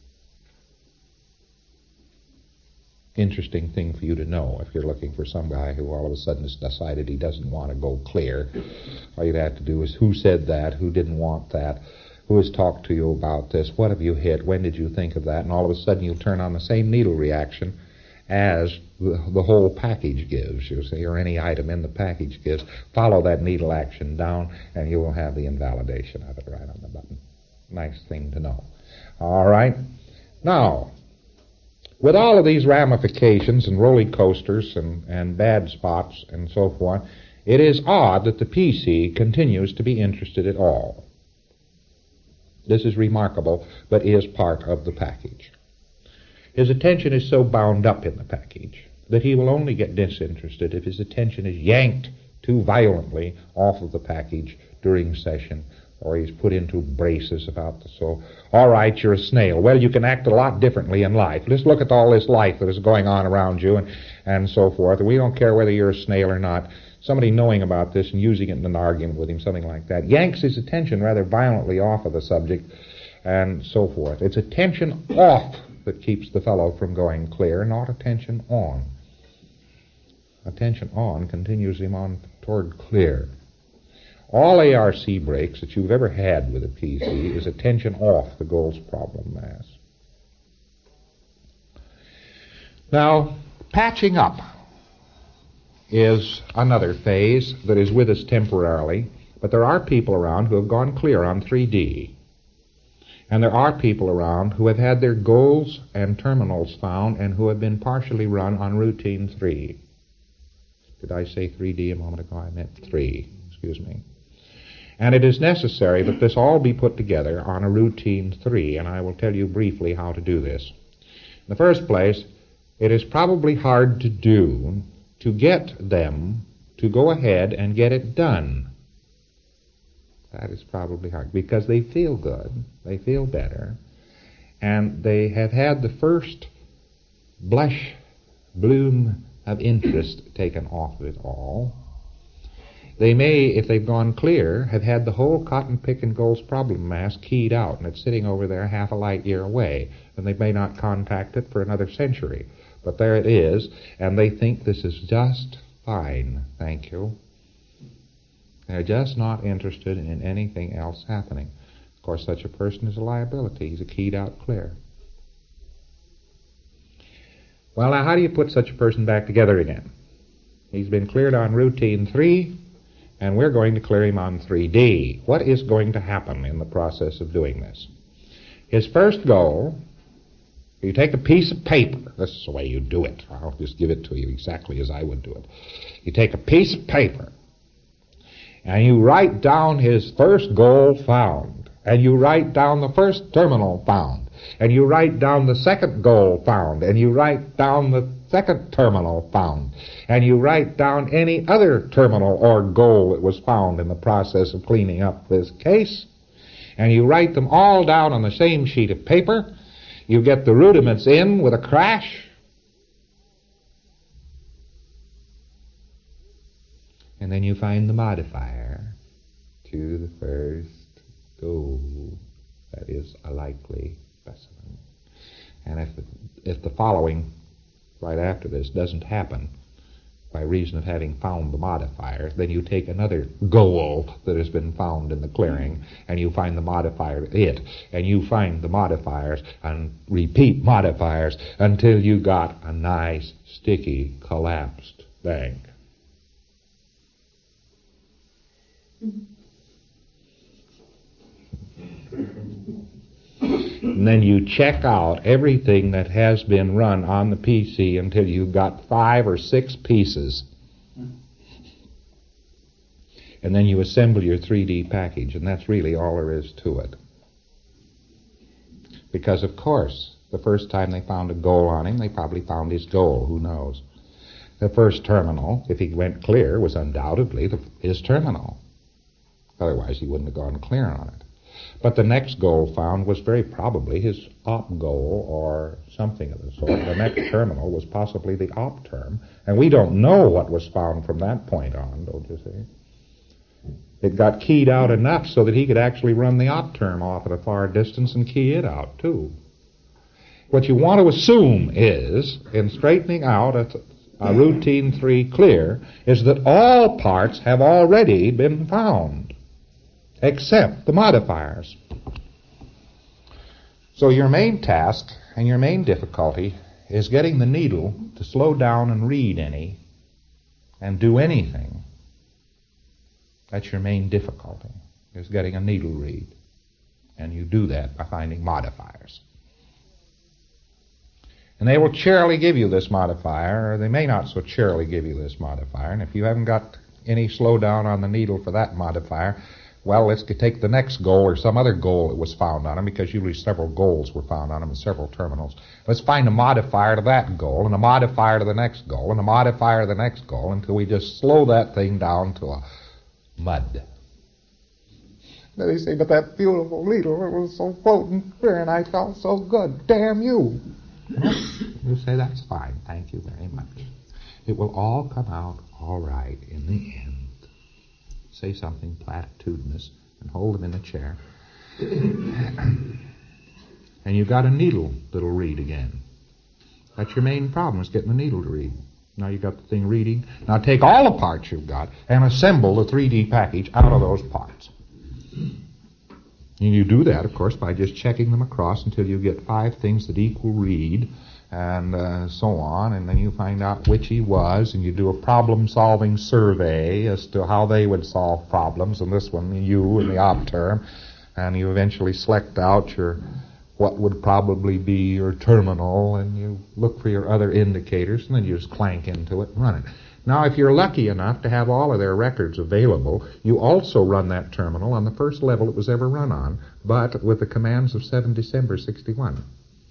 Interesting thing for you to know if you're looking for some guy who all of a sudden has decided he doesn't want to go clear. All you'd have to do is who said that, who didn't want that, who has talked to you about this, what have you hit, when did you think of that, and all of a sudden you'll turn on the same needle reaction as the, the whole package gives, you see, or any item in the package gives. Follow that needle action down, and you will have the invalidation of it right on the button. Nice thing to know. All right? Now, with all of these ramifications and roller coasters and, and bad spots and so forth, it is odd that the P C continues to be interested at all. This is remarkable, but is part of the package. His attention is so bound up in the package that he will only get disinterested if his attention is yanked too violently off of the package during session or he's put into braces about the soul. All right, you're a snail. Well, you can act a lot differently in life. Let's look at all this life that is going on around you and, and so forth. We don't care whether you're a snail or not. Somebody knowing about this and using it in an argument with him, something like that, yanks his attention rather violently off of the subject and so forth. It's attention off that keeps the fellow from going clear, not attention on. Attention on continues him on toward clear. All A R C breaks that you've ever had with a P C is attention off the goals problem mass. Now, patching up is another phase that is with us temporarily, but there are people around who have gone clear on three D. And there are people around who have had their goals and terminals found and who have been partially run on routine three. Did I say three D a moment ago? I meant three. Excuse me. And it is necessary that this all be put together on a routine three, and I will tell you briefly how to do this. In the first place, it is probably hard to do to get them to go ahead and get it done. That is probably hard, because they feel good, they feel better, and they have had the first blush, bloom of interest taken off of it all. They may, if they've gone clear, have had the whole cotton pick and goals problem mass keyed out, and it's sitting over there half a light year away, and they may not contact it for another century. But there it is, and they think this is just fine, thank you. They're just not interested in anything else happening. Of course, such a person is a liability. He's a keyed out clear. Well, now, how do you put such a person back together again? He's been cleared on routine three, and we're going to clear him on three D. What is going to happen in the process of doing this? His first goal, you take a piece of paper. This is the way you do it. I'll just give it to you exactly as I would do it. You take a piece of paper, and you write down his first goal found, and you write down the first terminal found, and you write down the second goal found, and you write down the second terminal found, and you write down any other terminal or goal that was found in the process of cleaning up this case, and you write them all down on the same sheet of paper. You get the rudiments in with a crash, and then you find the modifier to the first goal. That is a likely specimen. And if the, if the following right after this doesn't happen by reason of having found the modifier, then you take another goal that has been found in the clearing, and you find the modifier it, and you find the modifiers and repeat modifiers until you got a nice, sticky, collapsed bank. And then you check out everything that has been run on the P C until you've got five or six pieces. And then you assemble your three D package, and that's really all there is to it. Because, of course, the first time they found a goal on him, they probably found his goal. Who knows? The first terminal, if he went clear, was undoubtedly the, his terminal. Otherwise, he wouldn't have gone clear on it. But the next goal found was very probably his op goal or something of the sort. The next terminal was possibly the op term, and we don't know what was found from that point on, don't you see? It got keyed out enough so that he could actually run the op term off at a far distance and key it out, too. What you want to assume is, in straightening out a, a routine three clear, is that all parts have already been found, except the modifiers. So your main task and your main difficulty is getting the needle to slow down and read any and do anything. That's your main difficulty, is getting a needle read. And you do that by finding modifiers. And they will cheerily give you this modifier, or they may not so cheerily give you this modifier. And if you haven't got any slowdown on the needle for that modifier, well, let's take the next goal or some other goal that was found on him, because usually several goals were found on him and several terminals. Let's find a modifier to that goal, and a modifier to the next goal, and a modifier to the next goal, until we just slow that thing down to a mud. Then they say, but that beautiful needle, it was so potent, and I felt so good. Damn you. You say, that's fine. Thank you very much. It will all come out all right in the end. Say something platitudinous and hold them in a chair. And you've got a needle that'll read again. That's your main problem, is getting the needle to read. Now you've got the thing reading. Now take all the parts you've got and assemble the three D package out of those parts. And you do that, of course, by just checking them across until you get five things that equal read, and uh, so on, and then you find out which he was, and you do a problem-solving survey as to how they would solve problems, and this one, you and the op term, and you eventually select out your what would probably be your terminal, and you look for your other indicators, and then you just clank into it and run it. Now, if you're lucky enough to have all of their records available, you also run that terminal on the first level it was ever run on, but with the commands of seven December sixty-one.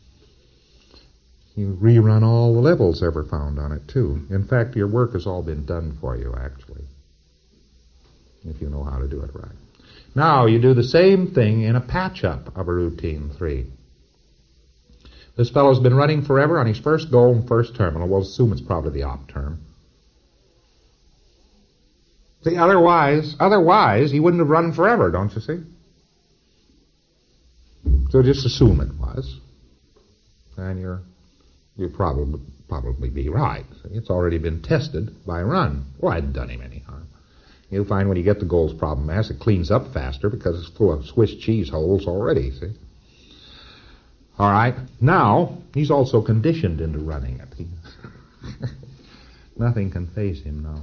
You rerun all the levels ever found on it, too. In fact, your work has all been done for you, actually, if you know how to do it right. Now, you do the same thing in a patch-up of a routine three. This fellow's been running forever on his first goal and first terminal. We'll assume it's probably the op term. See, otherwise, otherwise, he wouldn't have run forever, don't you see? So just assume it was. And you're... You'll probably, probably be right. It's already been tested by run. Well, I hadn't done him any harm. You'll find when you get the goals problem mass, it cleans up faster because it's full of Swiss cheese holes already, see? All right. Now, he's also conditioned into running it. He, nothing can phase him now.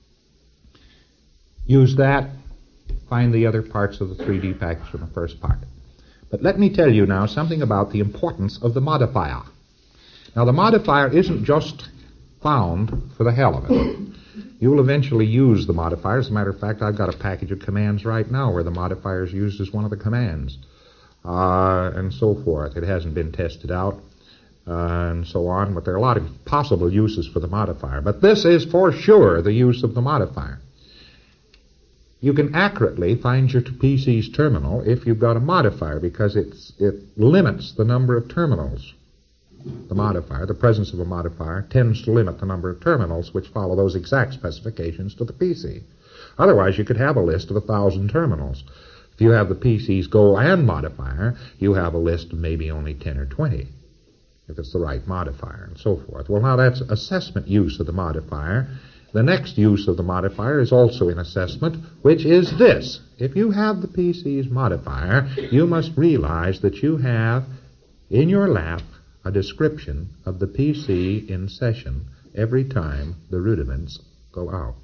Use that. Find the other parts of the three D package from the first part. But let me tell you now something about the importance of the modifier. Now, the modifier isn't just found for the hell of it. You'll eventually use the modifier. As a matter of fact, I've got a package of commands right now where the modifier is used as one of the commands, uh, and so forth. It hasn't been tested out, uh, and so on, but there are a lot of possible uses for the modifier. But this is for sure the use of the modifier. You can accurately find your P C's terminal if you've got a modifier, because it's, it limits the number of terminals. The modifier, the presence of a modifier, tends to limit the number of terminals which follow those exact specifications to the P C. Otherwise, you could have a list of a thousand terminals. If you have the P C's goal and modifier, you have a list of maybe only ten or twenty, if it's the right modifier, and so forth. Well, now that's assessment use of the modifier. The next use of the modifier is also in assessment, which is this. If you have the P C's modifier, you must realize that you have in your lap a description of the P C in session every time the rudiments go out.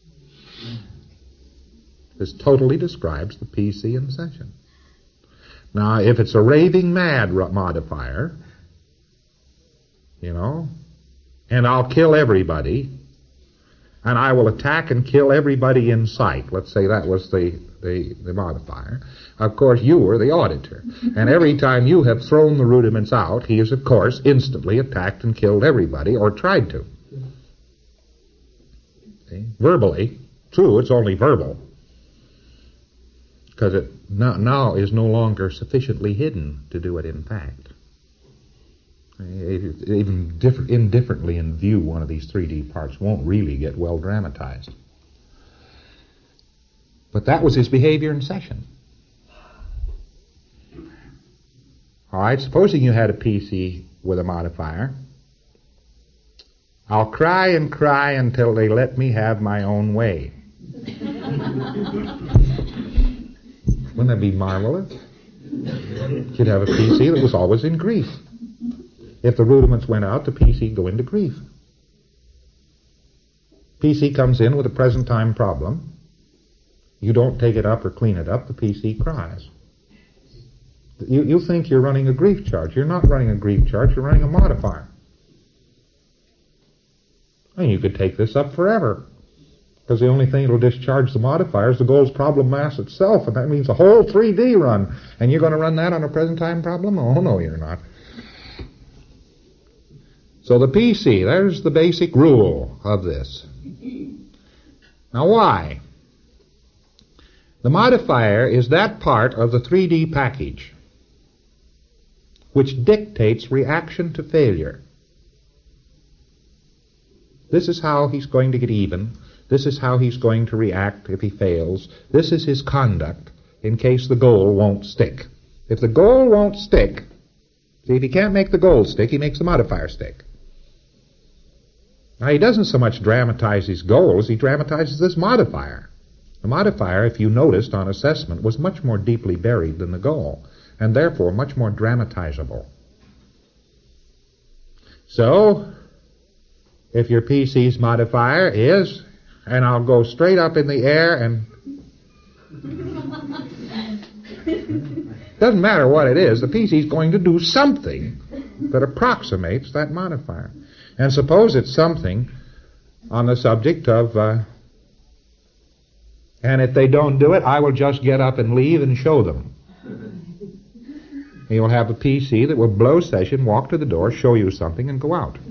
This totally describes the P C in session. Now, if it's a raving mad modifier, you know, and I'll kill everybody, and I will attack and kill everybody in sight, let's say that was the, the, the modifier, of course you were the auditor. And every time you have thrown the rudiments out, he has, of course, instantly attacked and killed everybody, or tried to. See? Verbally. True, it's only verbal. Because it now, now is no longer sufficiently hidden to do it in fact. Even differ, indifferently in view, one of these three D parts won't really get well dramatized. But that was his behavior in session. All right, supposing you had a P C with a modifier. I'll cry and cry until they let me have my own way. Wouldn't that be marvelous? You'd have a P C that was always in grief. If the rudiments went out, the P C would go into grief. P C comes in with a present time problem. You don't take it up or clean it up, the P C cries. You, you think you're running a grief charge. You're not running a grief charge, you're running a modifier. And you could take this up forever, because the only thing that will discharge the modifier is the goal's problem mass itself, and that means a whole three D run. And you're going to run that on a present time problem? Oh, no, you're not. So the P C, there's the basic rule of this. Now why? The modifier is that part of the three D package which dictates reaction to failure. This is how he's going to get even. This is how he's going to react if he fails. This is his conduct in case the goal won't stick. If the goal won't stick, see, if he can't make the goal stick, he makes the modifier stick. Now, he doesn't so much dramatize his goal as he dramatizes this modifier. The modifier, if you noticed on assessment, was much more deeply buried than the goal, and therefore much more dramatizable. So, if your P C's modifier is, and I'll go straight up in the air and doesn't matter what it is, the P C's going to do something that approximates that modifier. And suppose it's something on the subject of, uh, and if they don't do it, I will just get up and leave and show them. You'll have a P C that will blow session, walk to the door, show you something, and go out.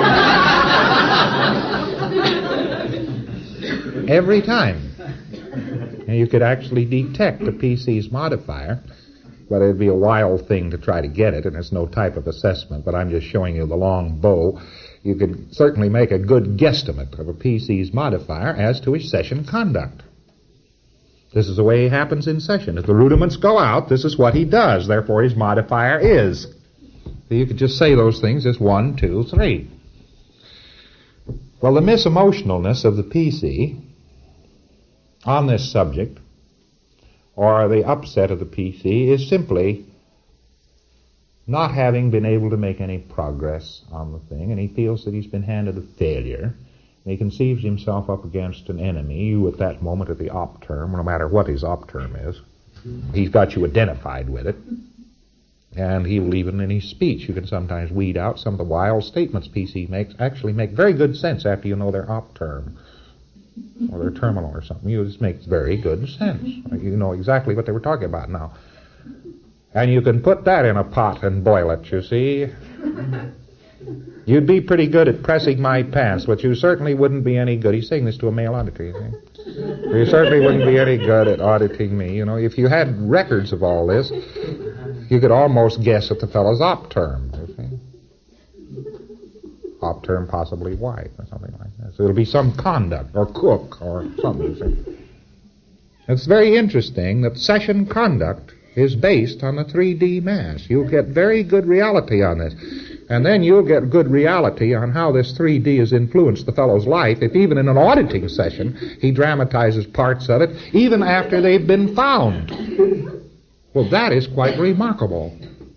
Every time. And you could actually detect the P C's modifier, but it'd be a wild thing to try to get it, and it's no type of assessment, but I'm just showing you the long bow. You could certainly make a good guesstimate of a P C's modifier as to his session conduct. This is the way it happens in session. If the rudiments go out, this is what he does. Therefore, his modifier is. So you could just say those things as one, two, three. Well, the misemotionalness of the P C on this subject, or the upset of the P C, is simply not having been able to make any progress on the thing, and he feels that he's been handed a failure. And he conceives himself up against an enemy. You at that moment at the op term, no matter what his op term is, he's got you identified with it. And he will even in his speech, you can sometimes weed out some of the wild statements P C makes actually make very good sense after you know their op term or their terminal or something. You just makes very good sense. You know exactly what they were talking about now. And you can put that in a pot and boil it, you see. You'd be pretty good at pressing my pants, but you certainly wouldn't be any good. He's saying this to a male auditor, you see. You certainly wouldn't be any good at auditing me. You know, if you had records of all this, you could almost guess at the fellow's op term, you see. Op term, possibly wife, or something like that. So it'll be some conduct, or cook, or something, you see. It's very interesting that session conduct is based on the three D mass. You'll get very good reality on this. And then you'll get good reality on how this three D has influenced the fellow's life if even in an auditing session he dramatizes parts of it, even after they've been found. Well, that is quite remarkable.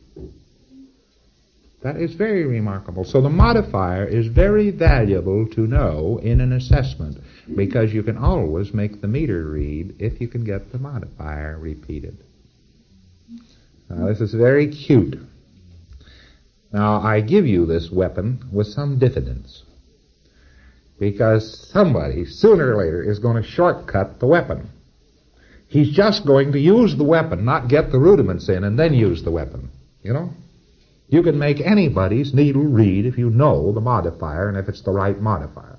That is very remarkable. So the modifier is very valuable to know in an assessment, because you can always make the meter read if you can get the modifier repeated. Now, this is very cute. Now, I give you this weapon with some diffidence, because somebody, sooner or later, is going to shortcut the weapon. He's just going to use the weapon, not get the rudiments in, and then use the weapon. You know? You can make anybody's needle read if you know the modifier and if it's the right modifier.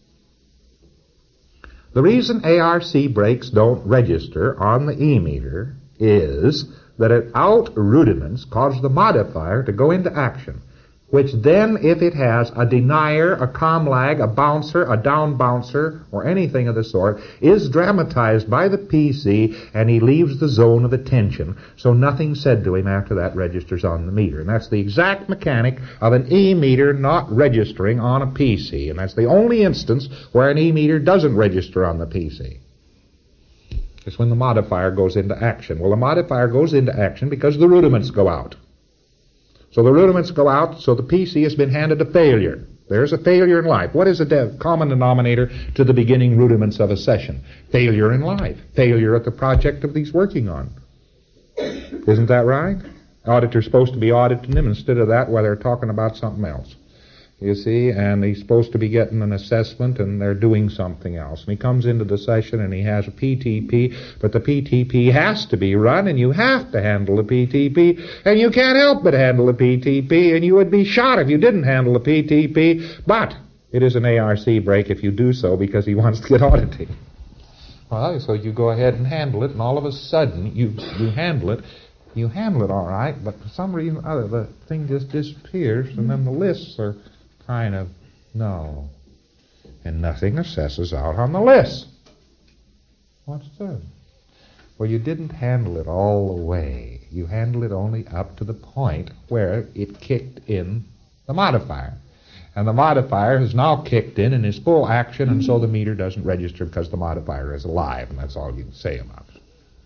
The reason A R C breaks don't register on the E-meter is that it out rudiments cause the modifier to go into action, which then, if it has a denier, a com lag, a bouncer, a down bouncer, or anything of the sort, is dramatized by the P C, and he leaves the zone of attention, so nothing said to him after that registers on the meter. And that's the exact mechanic of an E-meter not registering on a P C, and that's the only instance where an E-meter doesn't register on the P C. It's when the modifier goes into action. Well, the modifier goes into action because the rudiments go out. So the rudiments go out, so the P C has been handed a failure. There's a failure in life. What is the de- common denominator to the beginning rudiments of a session? Failure in life. Failure at the project that he's working on. Isn't that right? Auditor's supposed to be auditing him. Instead of that, well, they're talking about something else. You see, and he's supposed to be getting an assessment, and they're doing something else. And he comes into the session, and he has a P T P, but the P T P has to be run, and you have to handle the P T P, and you can't help but handle the P T P, and you would be shot if you didn't handle the P T P, but it is an A R C break if you do so, because he wants to get auditing. Well, so you go ahead and handle it, and all of a sudden you you handle it. You handle it all right, but for some reason or other, the thing just disappears, and then the lists are kind of no. And nothing assesses out on the list. What's this? Well, you didn't handle it all the way. You handled it only up to the point where it kicked in the modifier. And the modifier has now kicked in and is full action, and so the meter doesn't register because the modifier is alive, and that's all you can say about it.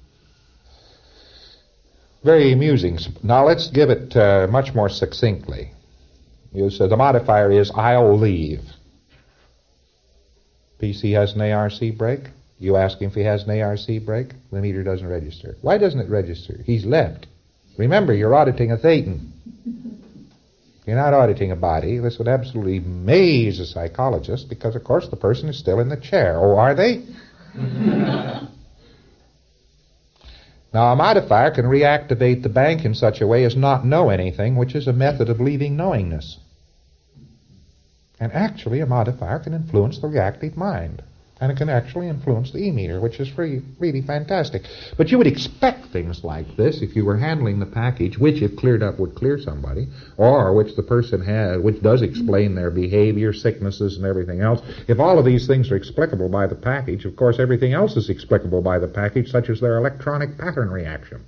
Very amusing. Now let's give it uh, much more succinctly. You said the modifier is I'll leave. P C has an A R C break. You ask him if he has an A R C break. The meter doesn't register. Why doesn't it register? He's left. Remember, you're auditing a thetan. You're not auditing a body. This would absolutely amaze a psychologist because, of course, the person is still in the chair. Oh, are they? Now, a modifier can reactivate the bank in such a way as not know anything, which is a method of leaving knowingness. And actually, a modifier can influence the reactive mind. And it can actually influence the e-meter, which is really, really fantastic. But you would expect things like this if you were handling the package, which, if cleared up, would clear somebody, or which the person had, which does explain their behavior, sicknesses, and everything else. If all of these things are explicable by the package, of course, everything else is explicable by the package, such as their electronic pattern reaction.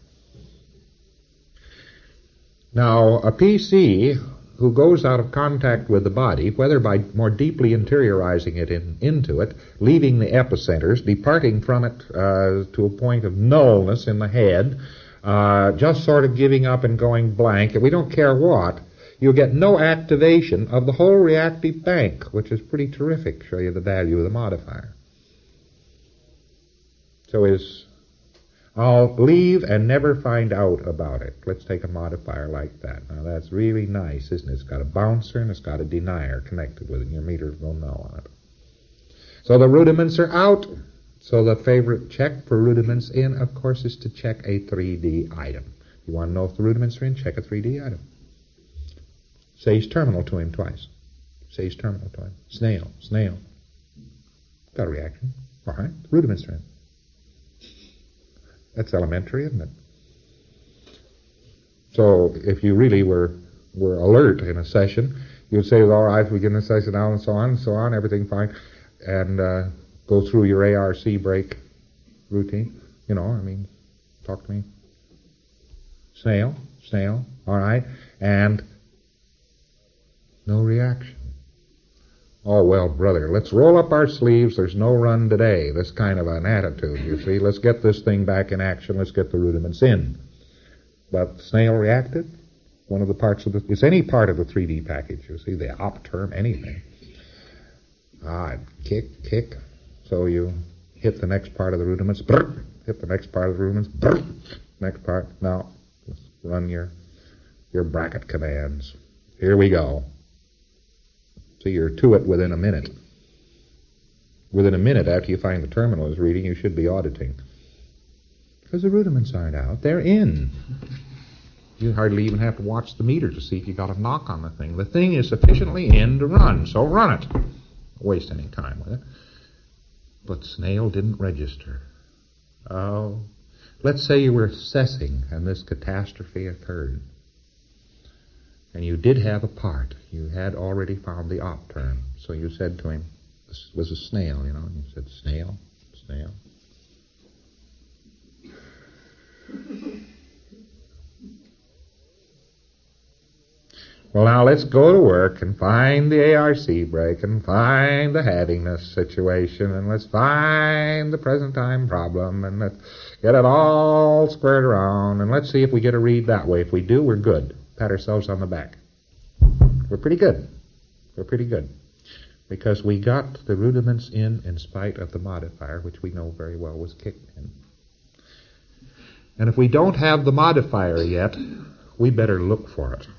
Now, a P C who goes out of contact with the body, whether by more deeply interiorizing it in, into it, leaving the epicenters, departing from it uh, to a point of nullness in the head, uh, just sort of giving up and going blank, and we don't care what, you'll get no activation of the whole reactive bank, which is pretty terrific, show you the value of the modifier. So is I'll leave and never find out about it. Let's take a modifier like that. Now that's really nice, isn't it? It's got a bouncer and it's got a denier connected with it. Your meter will know on it. So the rudiments are out. So the favorite check for rudiments in, of course, is to check a three D item. You want to know if the rudiments are in? Check a three D item. Say's terminal to him twice. Say's terminal to him. Snail, snail. Got a reaction. All right, the rudiments are in. That's elementary, isn't it? So if you really were were alert in a session, you'd say, all right, we get the session now and so on and so on, everything fine, and uh, go through your A R C break routine. You know, I mean, talk to me. Snail, snail, all right, and no reaction. Oh, well, brother, let's roll up our sleeves. There's no run today. This kind of an attitude, you see. Let's get this thing back in action. Let's get the rudiments in. But snail reacted. One of the parts of the... It's any part of the three D package, you see. The op term, anything. Ah, kick, kick. So you hit the next part of the rudiments. Brr, hit the next part of the rudiments. Brr, next part. Now, let's run your, your bracket commands. Here we go. So you're to it within a minute. Within a minute after you find the terminal is reading, you should be auditing. Because the rudiments aren't out. They're in. You hardly even have to watch the meter to see if you got a knock on the thing. The thing is sufficiently in to run, so run it. Don't waste any time with it. But snail didn't register. Oh. Let's say you were assessing and this catastrophe occurred. And you did have a part. You had already found the op term. So you said to him, this was a snail, you know, and you said, snail, snail. Well, now let's go to work and find the A R C break and find the havingness situation and let's find the present time problem and let's get it all squared around and let's see if we get a read that way. If we do, we're good. Pat ourselves on the back. We're pretty good. We're pretty good. Because we got the rudiments in in spite of the modifier, which we know very well was kicked in. And if we don't have the modifier yet, we better look for it.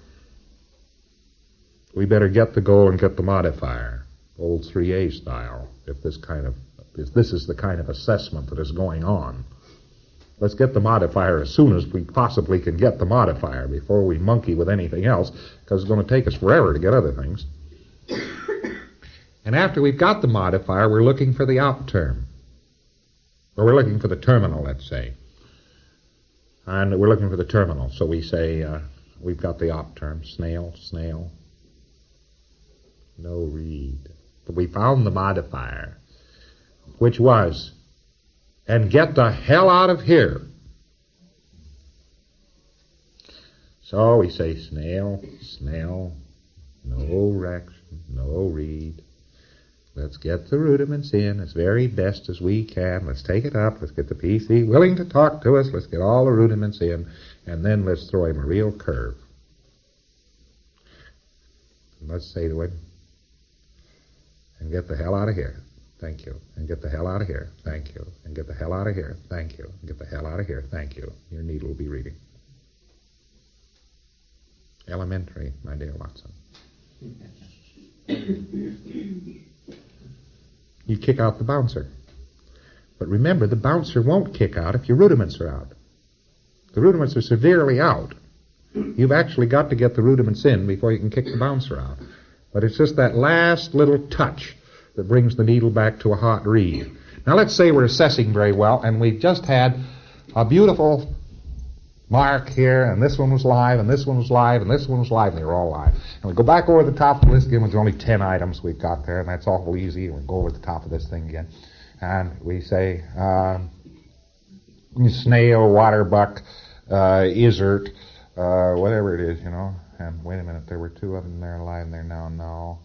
We better get the goal and get the modifier, old three A style, if this kind of, if this is the kind of assessment that is going on. Let's get the modifier as soon as we possibly can get the modifier before we monkey with anything else, because it's going to take us forever to get other things. And after we've got the modifier, we're looking for the op term. Or we're looking for the terminal, let's say. And we're looking for the terminal. So we say, uh, we've got the op term, snail, snail. No read. But we found the modifier, which was, and get the hell out of here. So we say snail, snail, no rex, no read. Let's get the rudiments in as very best as we can. Let's take it up. Let's get the P C willing to talk to us. Let's get all the rudiments in, and then let's throw him a real curve. And let's say to him, and get the hell out of here. Thank you. And get the hell out of here. Thank you. And get the hell out of here. Thank you. And get the hell out of here. Thank you. Your needle will be reading. Elementary, my dear Watson. You kick out the bouncer. But remember, the bouncer won't kick out if your rudiments are out. The rudiments are severely out. You've actually got to get the rudiments in before you can kick the bouncer out. But it's just that last little touch that brings the needle back to a hot read. Now let's say we're assessing very well, and we've just had a beautiful mark here, and this one was live, and this one was live, and this one was live, and they were all live. And we go back over the top of the list again, there's only ten items we've got there, and that's awful easy. And we go over the top of this thing again, and we say, um, snail, waterbuck, uh, izzard, uh, whatever it is, you know. And wait a minute, there were two of them there alive, and they're now no.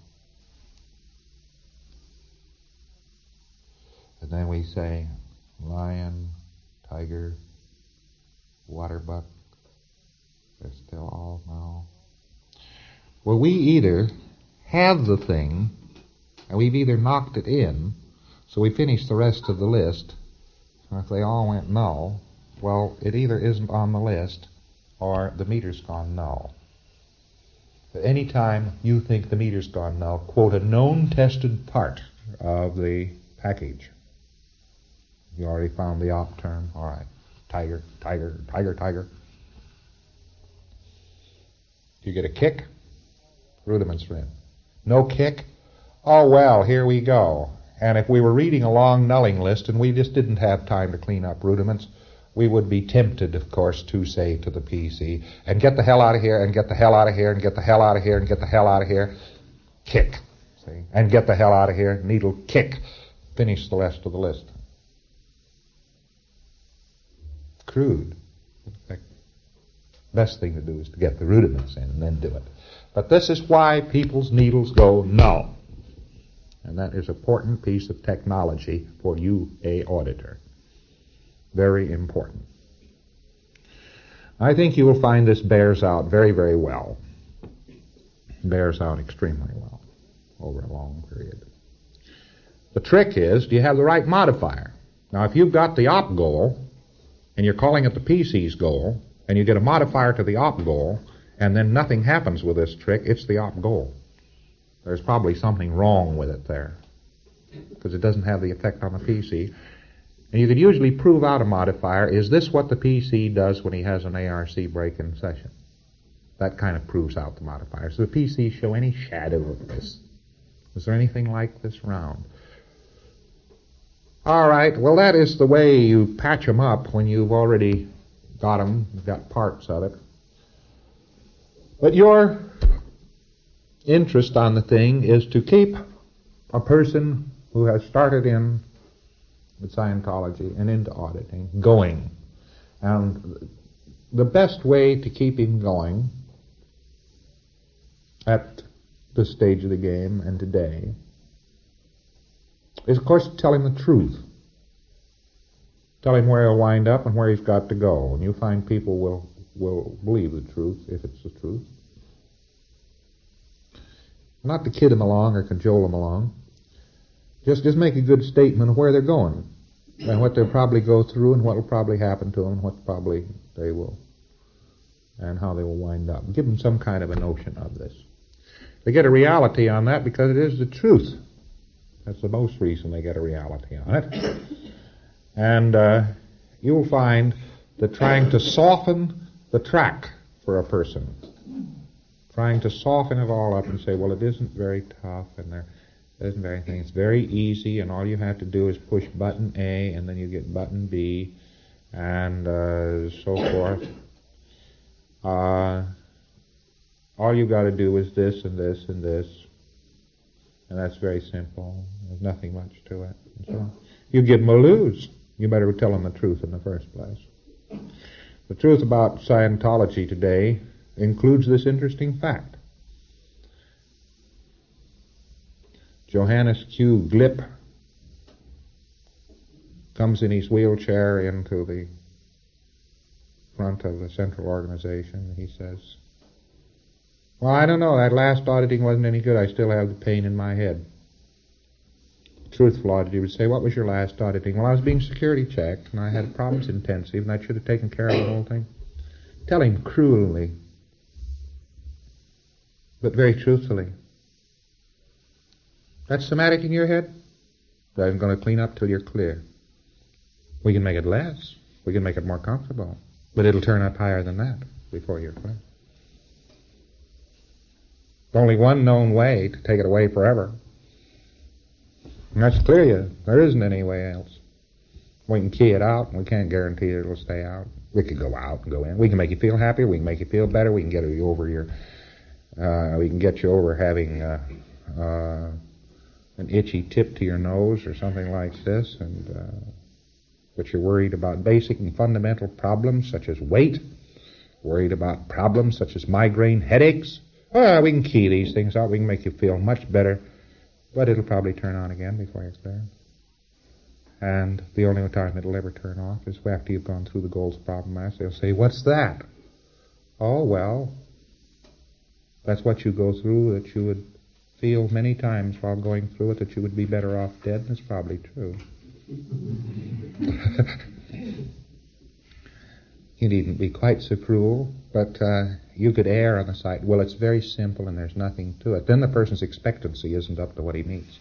And then we say lion, tiger, waterbuck. They're still all no. Well, we either have the thing, and we've either knocked it in, so we finish the rest of the list, and if they all went no, well, it either isn't on the list, or the meter's gone null. At any time you think the meter's gone null, quote a known tested part of the package. You already found the op term. All right. Tiger, tiger, tiger, tiger. You get a kick, rudiments are in. No kick, oh well, here we go. And if we were reading a long nulling list and we just didn't have time to clean up rudiments, we would be tempted, of course, to say to the P C, and get the hell out of here, and get the hell out of here, and get the hell out of here, and get the hell out of here. Kick. See? And get the hell out of here, needle kick. Finish the rest of the list. Crude. The best thing to do is to get the rudiments in and then do it. But this is why people's needles go null. And that is an important piece of technology for you, a auditor. Very important. I think you will find this bears out very, very well. Bears out extremely well over a long period. The trick is, do you have the right modifier? Now, if you've got the op goal, and you're calling it the P C's goal, and you get a modifier to the op goal, and then nothing happens with this trick, it's the op goal. There's probably something wrong with it there, because it doesn't have the effect on the P C. And you could usually prove out a modifier. Is this what the P C does when he has an A R C break in session? That kind of proves out the modifier. So the P C show any shadow of this? Is there anything like this round? All right, well, that is the way you patch them up when you've already got them, you've got parts of it. But your interest on the thing is to keep a person who has started in with Scientology and into auditing going. And the best way to keep him going at this stage of the game and today is, of course, to tell him the truth. Tell him where he'll wind up and where he's got to go. And you'll find people will, will believe the truth, if it's the truth. Not to kid him along or cajole him along. Just, just make a good statement of where they're going and what they'll probably go through and what will probably happen to them and what probably they will, and how they will wind up. Give them some kind of a notion of this. They get a reality on that because it is the truth. That's the most reason they get a reality on it. And uh, you'll find that trying to soften the track for a person, trying to soften it all up and say, well, it isn't very tough, and they're, It isn't very thing. It's very easy, and all you have to do is push button A, and then you get button B, and uh, so forth. Uh, all you got to do is this and this and this, and that's very simple. There's nothing much to it. And so you get them to lose. You better tell them the truth in the first place. The truth about Scientology today includes this interesting fact. Johannes Q. Glip comes in his wheelchair into the front of the central organization. He says, well, I don't know, that last auditing wasn't any good. I still have the pain in my head. Truthful auditor would say, what was your last auditing? Well, I was being security checked, and I had problems intensive, and I should have taken care of the whole thing. Tell him cruelly, but very truthfully. That's somatic in your head? That isn't going to clean up till you're clear. We can make it less. We can make it more comfortable. But it'll turn up higher than that before you're clear. There's only one known way to take it away forever. And that's clear you. There isn't any way else. We can key it out, and we can't guarantee that it'll stay out. We can go out and go in. We can make you feel happier. We can make you feel better. We can get you over your, uh, we can get you over having uh, uh, an itchy tip to your nose or something like this, and uh, but you're worried about basic and fundamental problems such as weight, worried about problems such as migraine headaches. Well, we can key these things out. We can make you feel much better. But it'll probably turn on again before it's there. And the only time it'll ever turn off is after you've gone through the goals problem mass. They'll say, what's that? Oh, well, that's what you go through, that you would feel many times while going through it that you would be better off dead. That's probably true. You needn't be quite so cruel, but uh, you could err on the side, well, it's very simple and there's nothing to it. Then the person's expectancy isn't up to what he needs.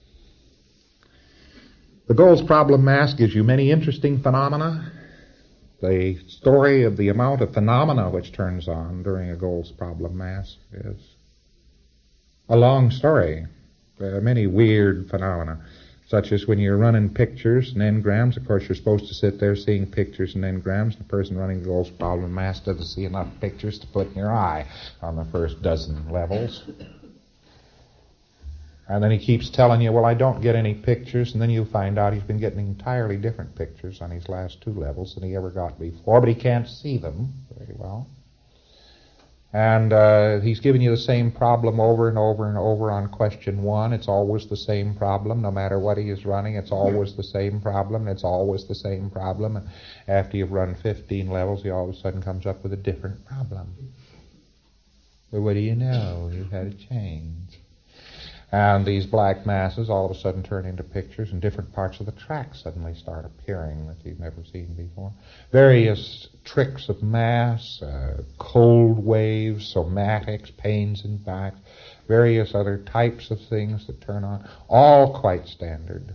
The goals problem mass gives you many interesting phenomena. The story of the amount of phenomena which turns on during a goals problem mass is a long story. There are many weird phenomena, such as when you're running pictures and engrams. Of course, you're supposed to sit there seeing pictures and engrams. The person running the goals problem mass doesn't see enough pictures to put in your eye on the first dozen levels. And then he keeps telling you, well, I don't get any pictures, and then you find out he's been getting entirely different pictures on his last two levels than he ever got before, but he can't see them very well. And uh, he's giving you the same problem over and over and over on question one. It's always the same problem. No matter what he is running, it's always the same problem. It's always the same problem. And after you've run fifteen levels, he all of a sudden comes up with a different problem. But what do you know? You've had a change. And these black masses all of a sudden turn into pictures, and different parts of the track suddenly start appearing that you've never seen before. Various tricks of mass, uh, cold waves, somatics, pains in back, various other types of things that turn on, all quite standard.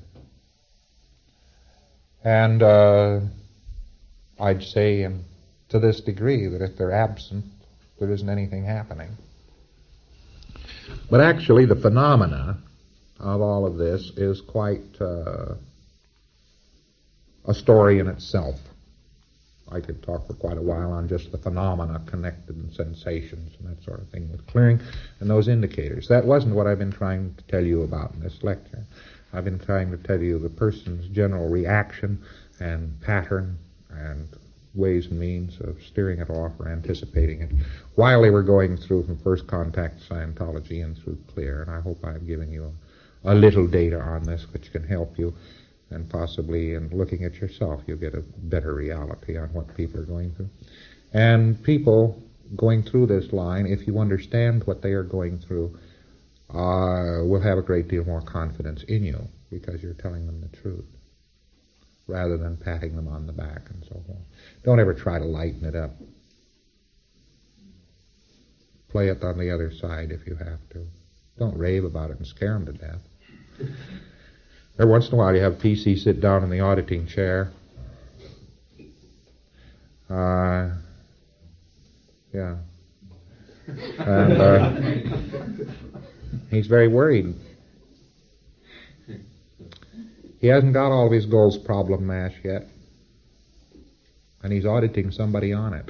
And uh, I'd say in, to this degree that if they're absent, there isn't anything happening. But actually, the phenomena of all of this is quite uh, a story in itself. I could talk for quite a while on just the phenomena connected and sensations and that sort of thing with clearing and those indicators. That wasn't what I've been trying to tell you about in this lecture. I've been trying to tell you the person's general reaction and pattern and ways and means of steering it off or anticipating it while they were going through from first contact to Scientology and through clear. And I hope I've given you a, a little data on this which can help you, and possibly in looking at yourself you'll get a better reality on what people are going through. And people going through this line, if you understand what they are going through, uh, will have a great deal more confidence in you because you're telling them the truth, rather than patting them on the back and so forth. Don't ever try to lighten it up. Play it on the other side if you have to. Don't rave about it and scare them to death. Every once in a while you have P C sit down in the auditing chair. Uh, yeah. And uh, he's very worried. He hasn't got all of his Gold's problem mash yet, and he's auditing somebody on it.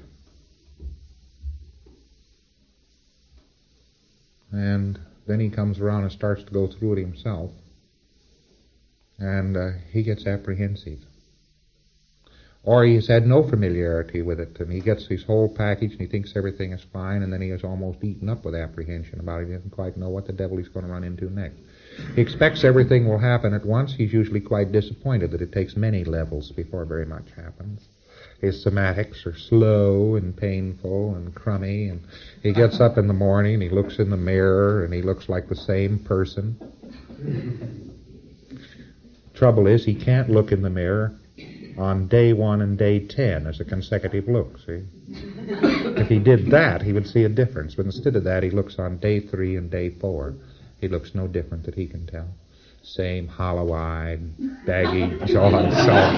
And then he comes around and starts to go through it himself, and uh, he gets apprehensive. Or he's had no familiarity with it, and he gets his whole package, and he thinks everything is fine, and then he is almost eaten up with apprehension about it. He doesn't quite know what the devil he's going to run into next. He expects everything will happen at once. He's usually quite disappointed that it takes many levels before very much happens. His somatics are slow and painful and crummy, and he gets up in the morning, and he looks in the mirror, and he looks like the same person. Trouble is, he can't look in the mirror on day one and day ten as a consecutive look, see? If he did that, he would see a difference. But instead of that, he looks on day three and day four. He looks no different that he can tell. Same hollow-eyed, baggy jawed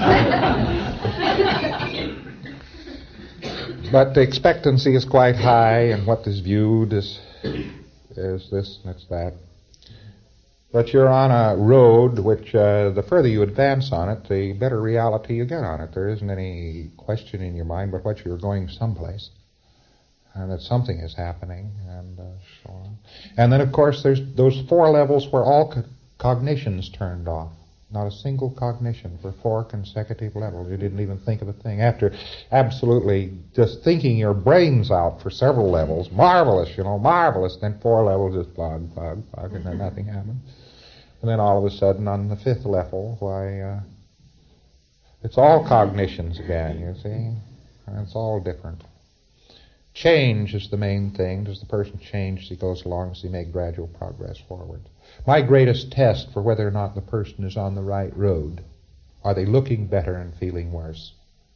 self. But the expectancy is quite high, and what is viewed is, is this, that's that. But you're on a road which, uh, the further you advance on it, the better reality you get on it. There isn't any question in your mind but what you're going someplace, and that something is happening, and uh, so on. And then, of course, there's those four levels where all co- cognition's turned off. Not a single cognition for four consecutive levels. You didn't even think of a thing. After absolutely just thinking your brains out for several levels, marvelous, you know, marvelous, then four levels just plug, plug, plug, and then nothing happens. And then all of a sudden on the fifth level, why, uh, it's all cognitions again, you see. And it's all different. Change is the main thing. Does the person change as he goes along, as he makes gradual progress forward? My greatest test for whether or not the person is on the right road, are they looking better and feeling worse?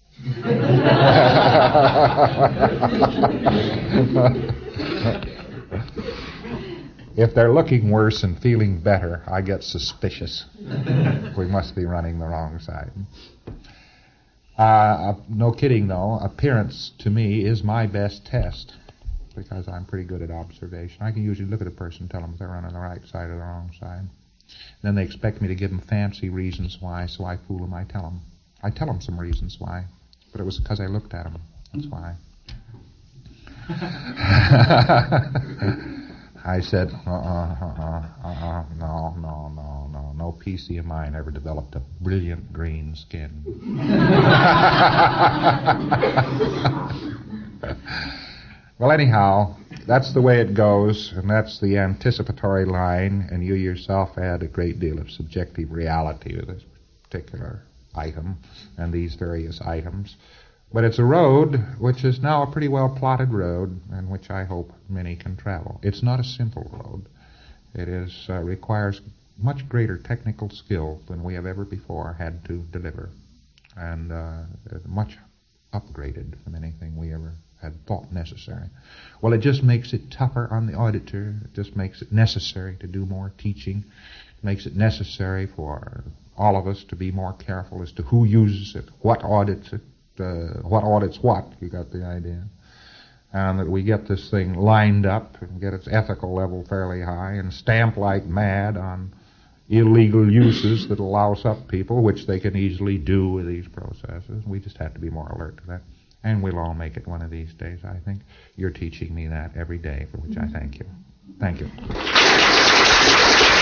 If they're looking worse and feeling better, I get suspicious. We must be running the wrong side. Uh, no kidding, though. Appearance, to me, is my best test, because I'm pretty good at observation. I can usually look at a person and tell them if they're on the right side or the wrong side. Then they expect me to give them fancy reasons why, so I fool them. I tell them. I tell them some reasons why, but it was because I looked at them. That's why. I said, uh-uh, uh-uh, uh-uh, no, no, no, no, no P C of mine ever developed a brilliant green skin. Well, anyhow, that's the way it goes, and that's the anticipatory line, and you yourself add a great deal of subjective reality to this particular item and these various items. But it's a road which is now a pretty well plotted road, and which I hope many can travel. It's not a simple road. It is uh, requires much greater technical skill than we have ever before had to deliver, and uh, much upgraded from anything we ever had thought necessary. Well, it just makes it tougher on the auditor. It just makes it necessary to do more teaching. It makes it necessary for all of us to be more careful as to who uses it, what audits it, Uh, what audits what, you got the idea. And that we get this thing lined up and get its ethical level fairly high and stamp like mad on illegal uses that allows up people, which they can easily do with these processes. We just have to be more alert to that. And we'll all make it one of these days, I think. You're teaching me that every day, for which I thank you. Thank you.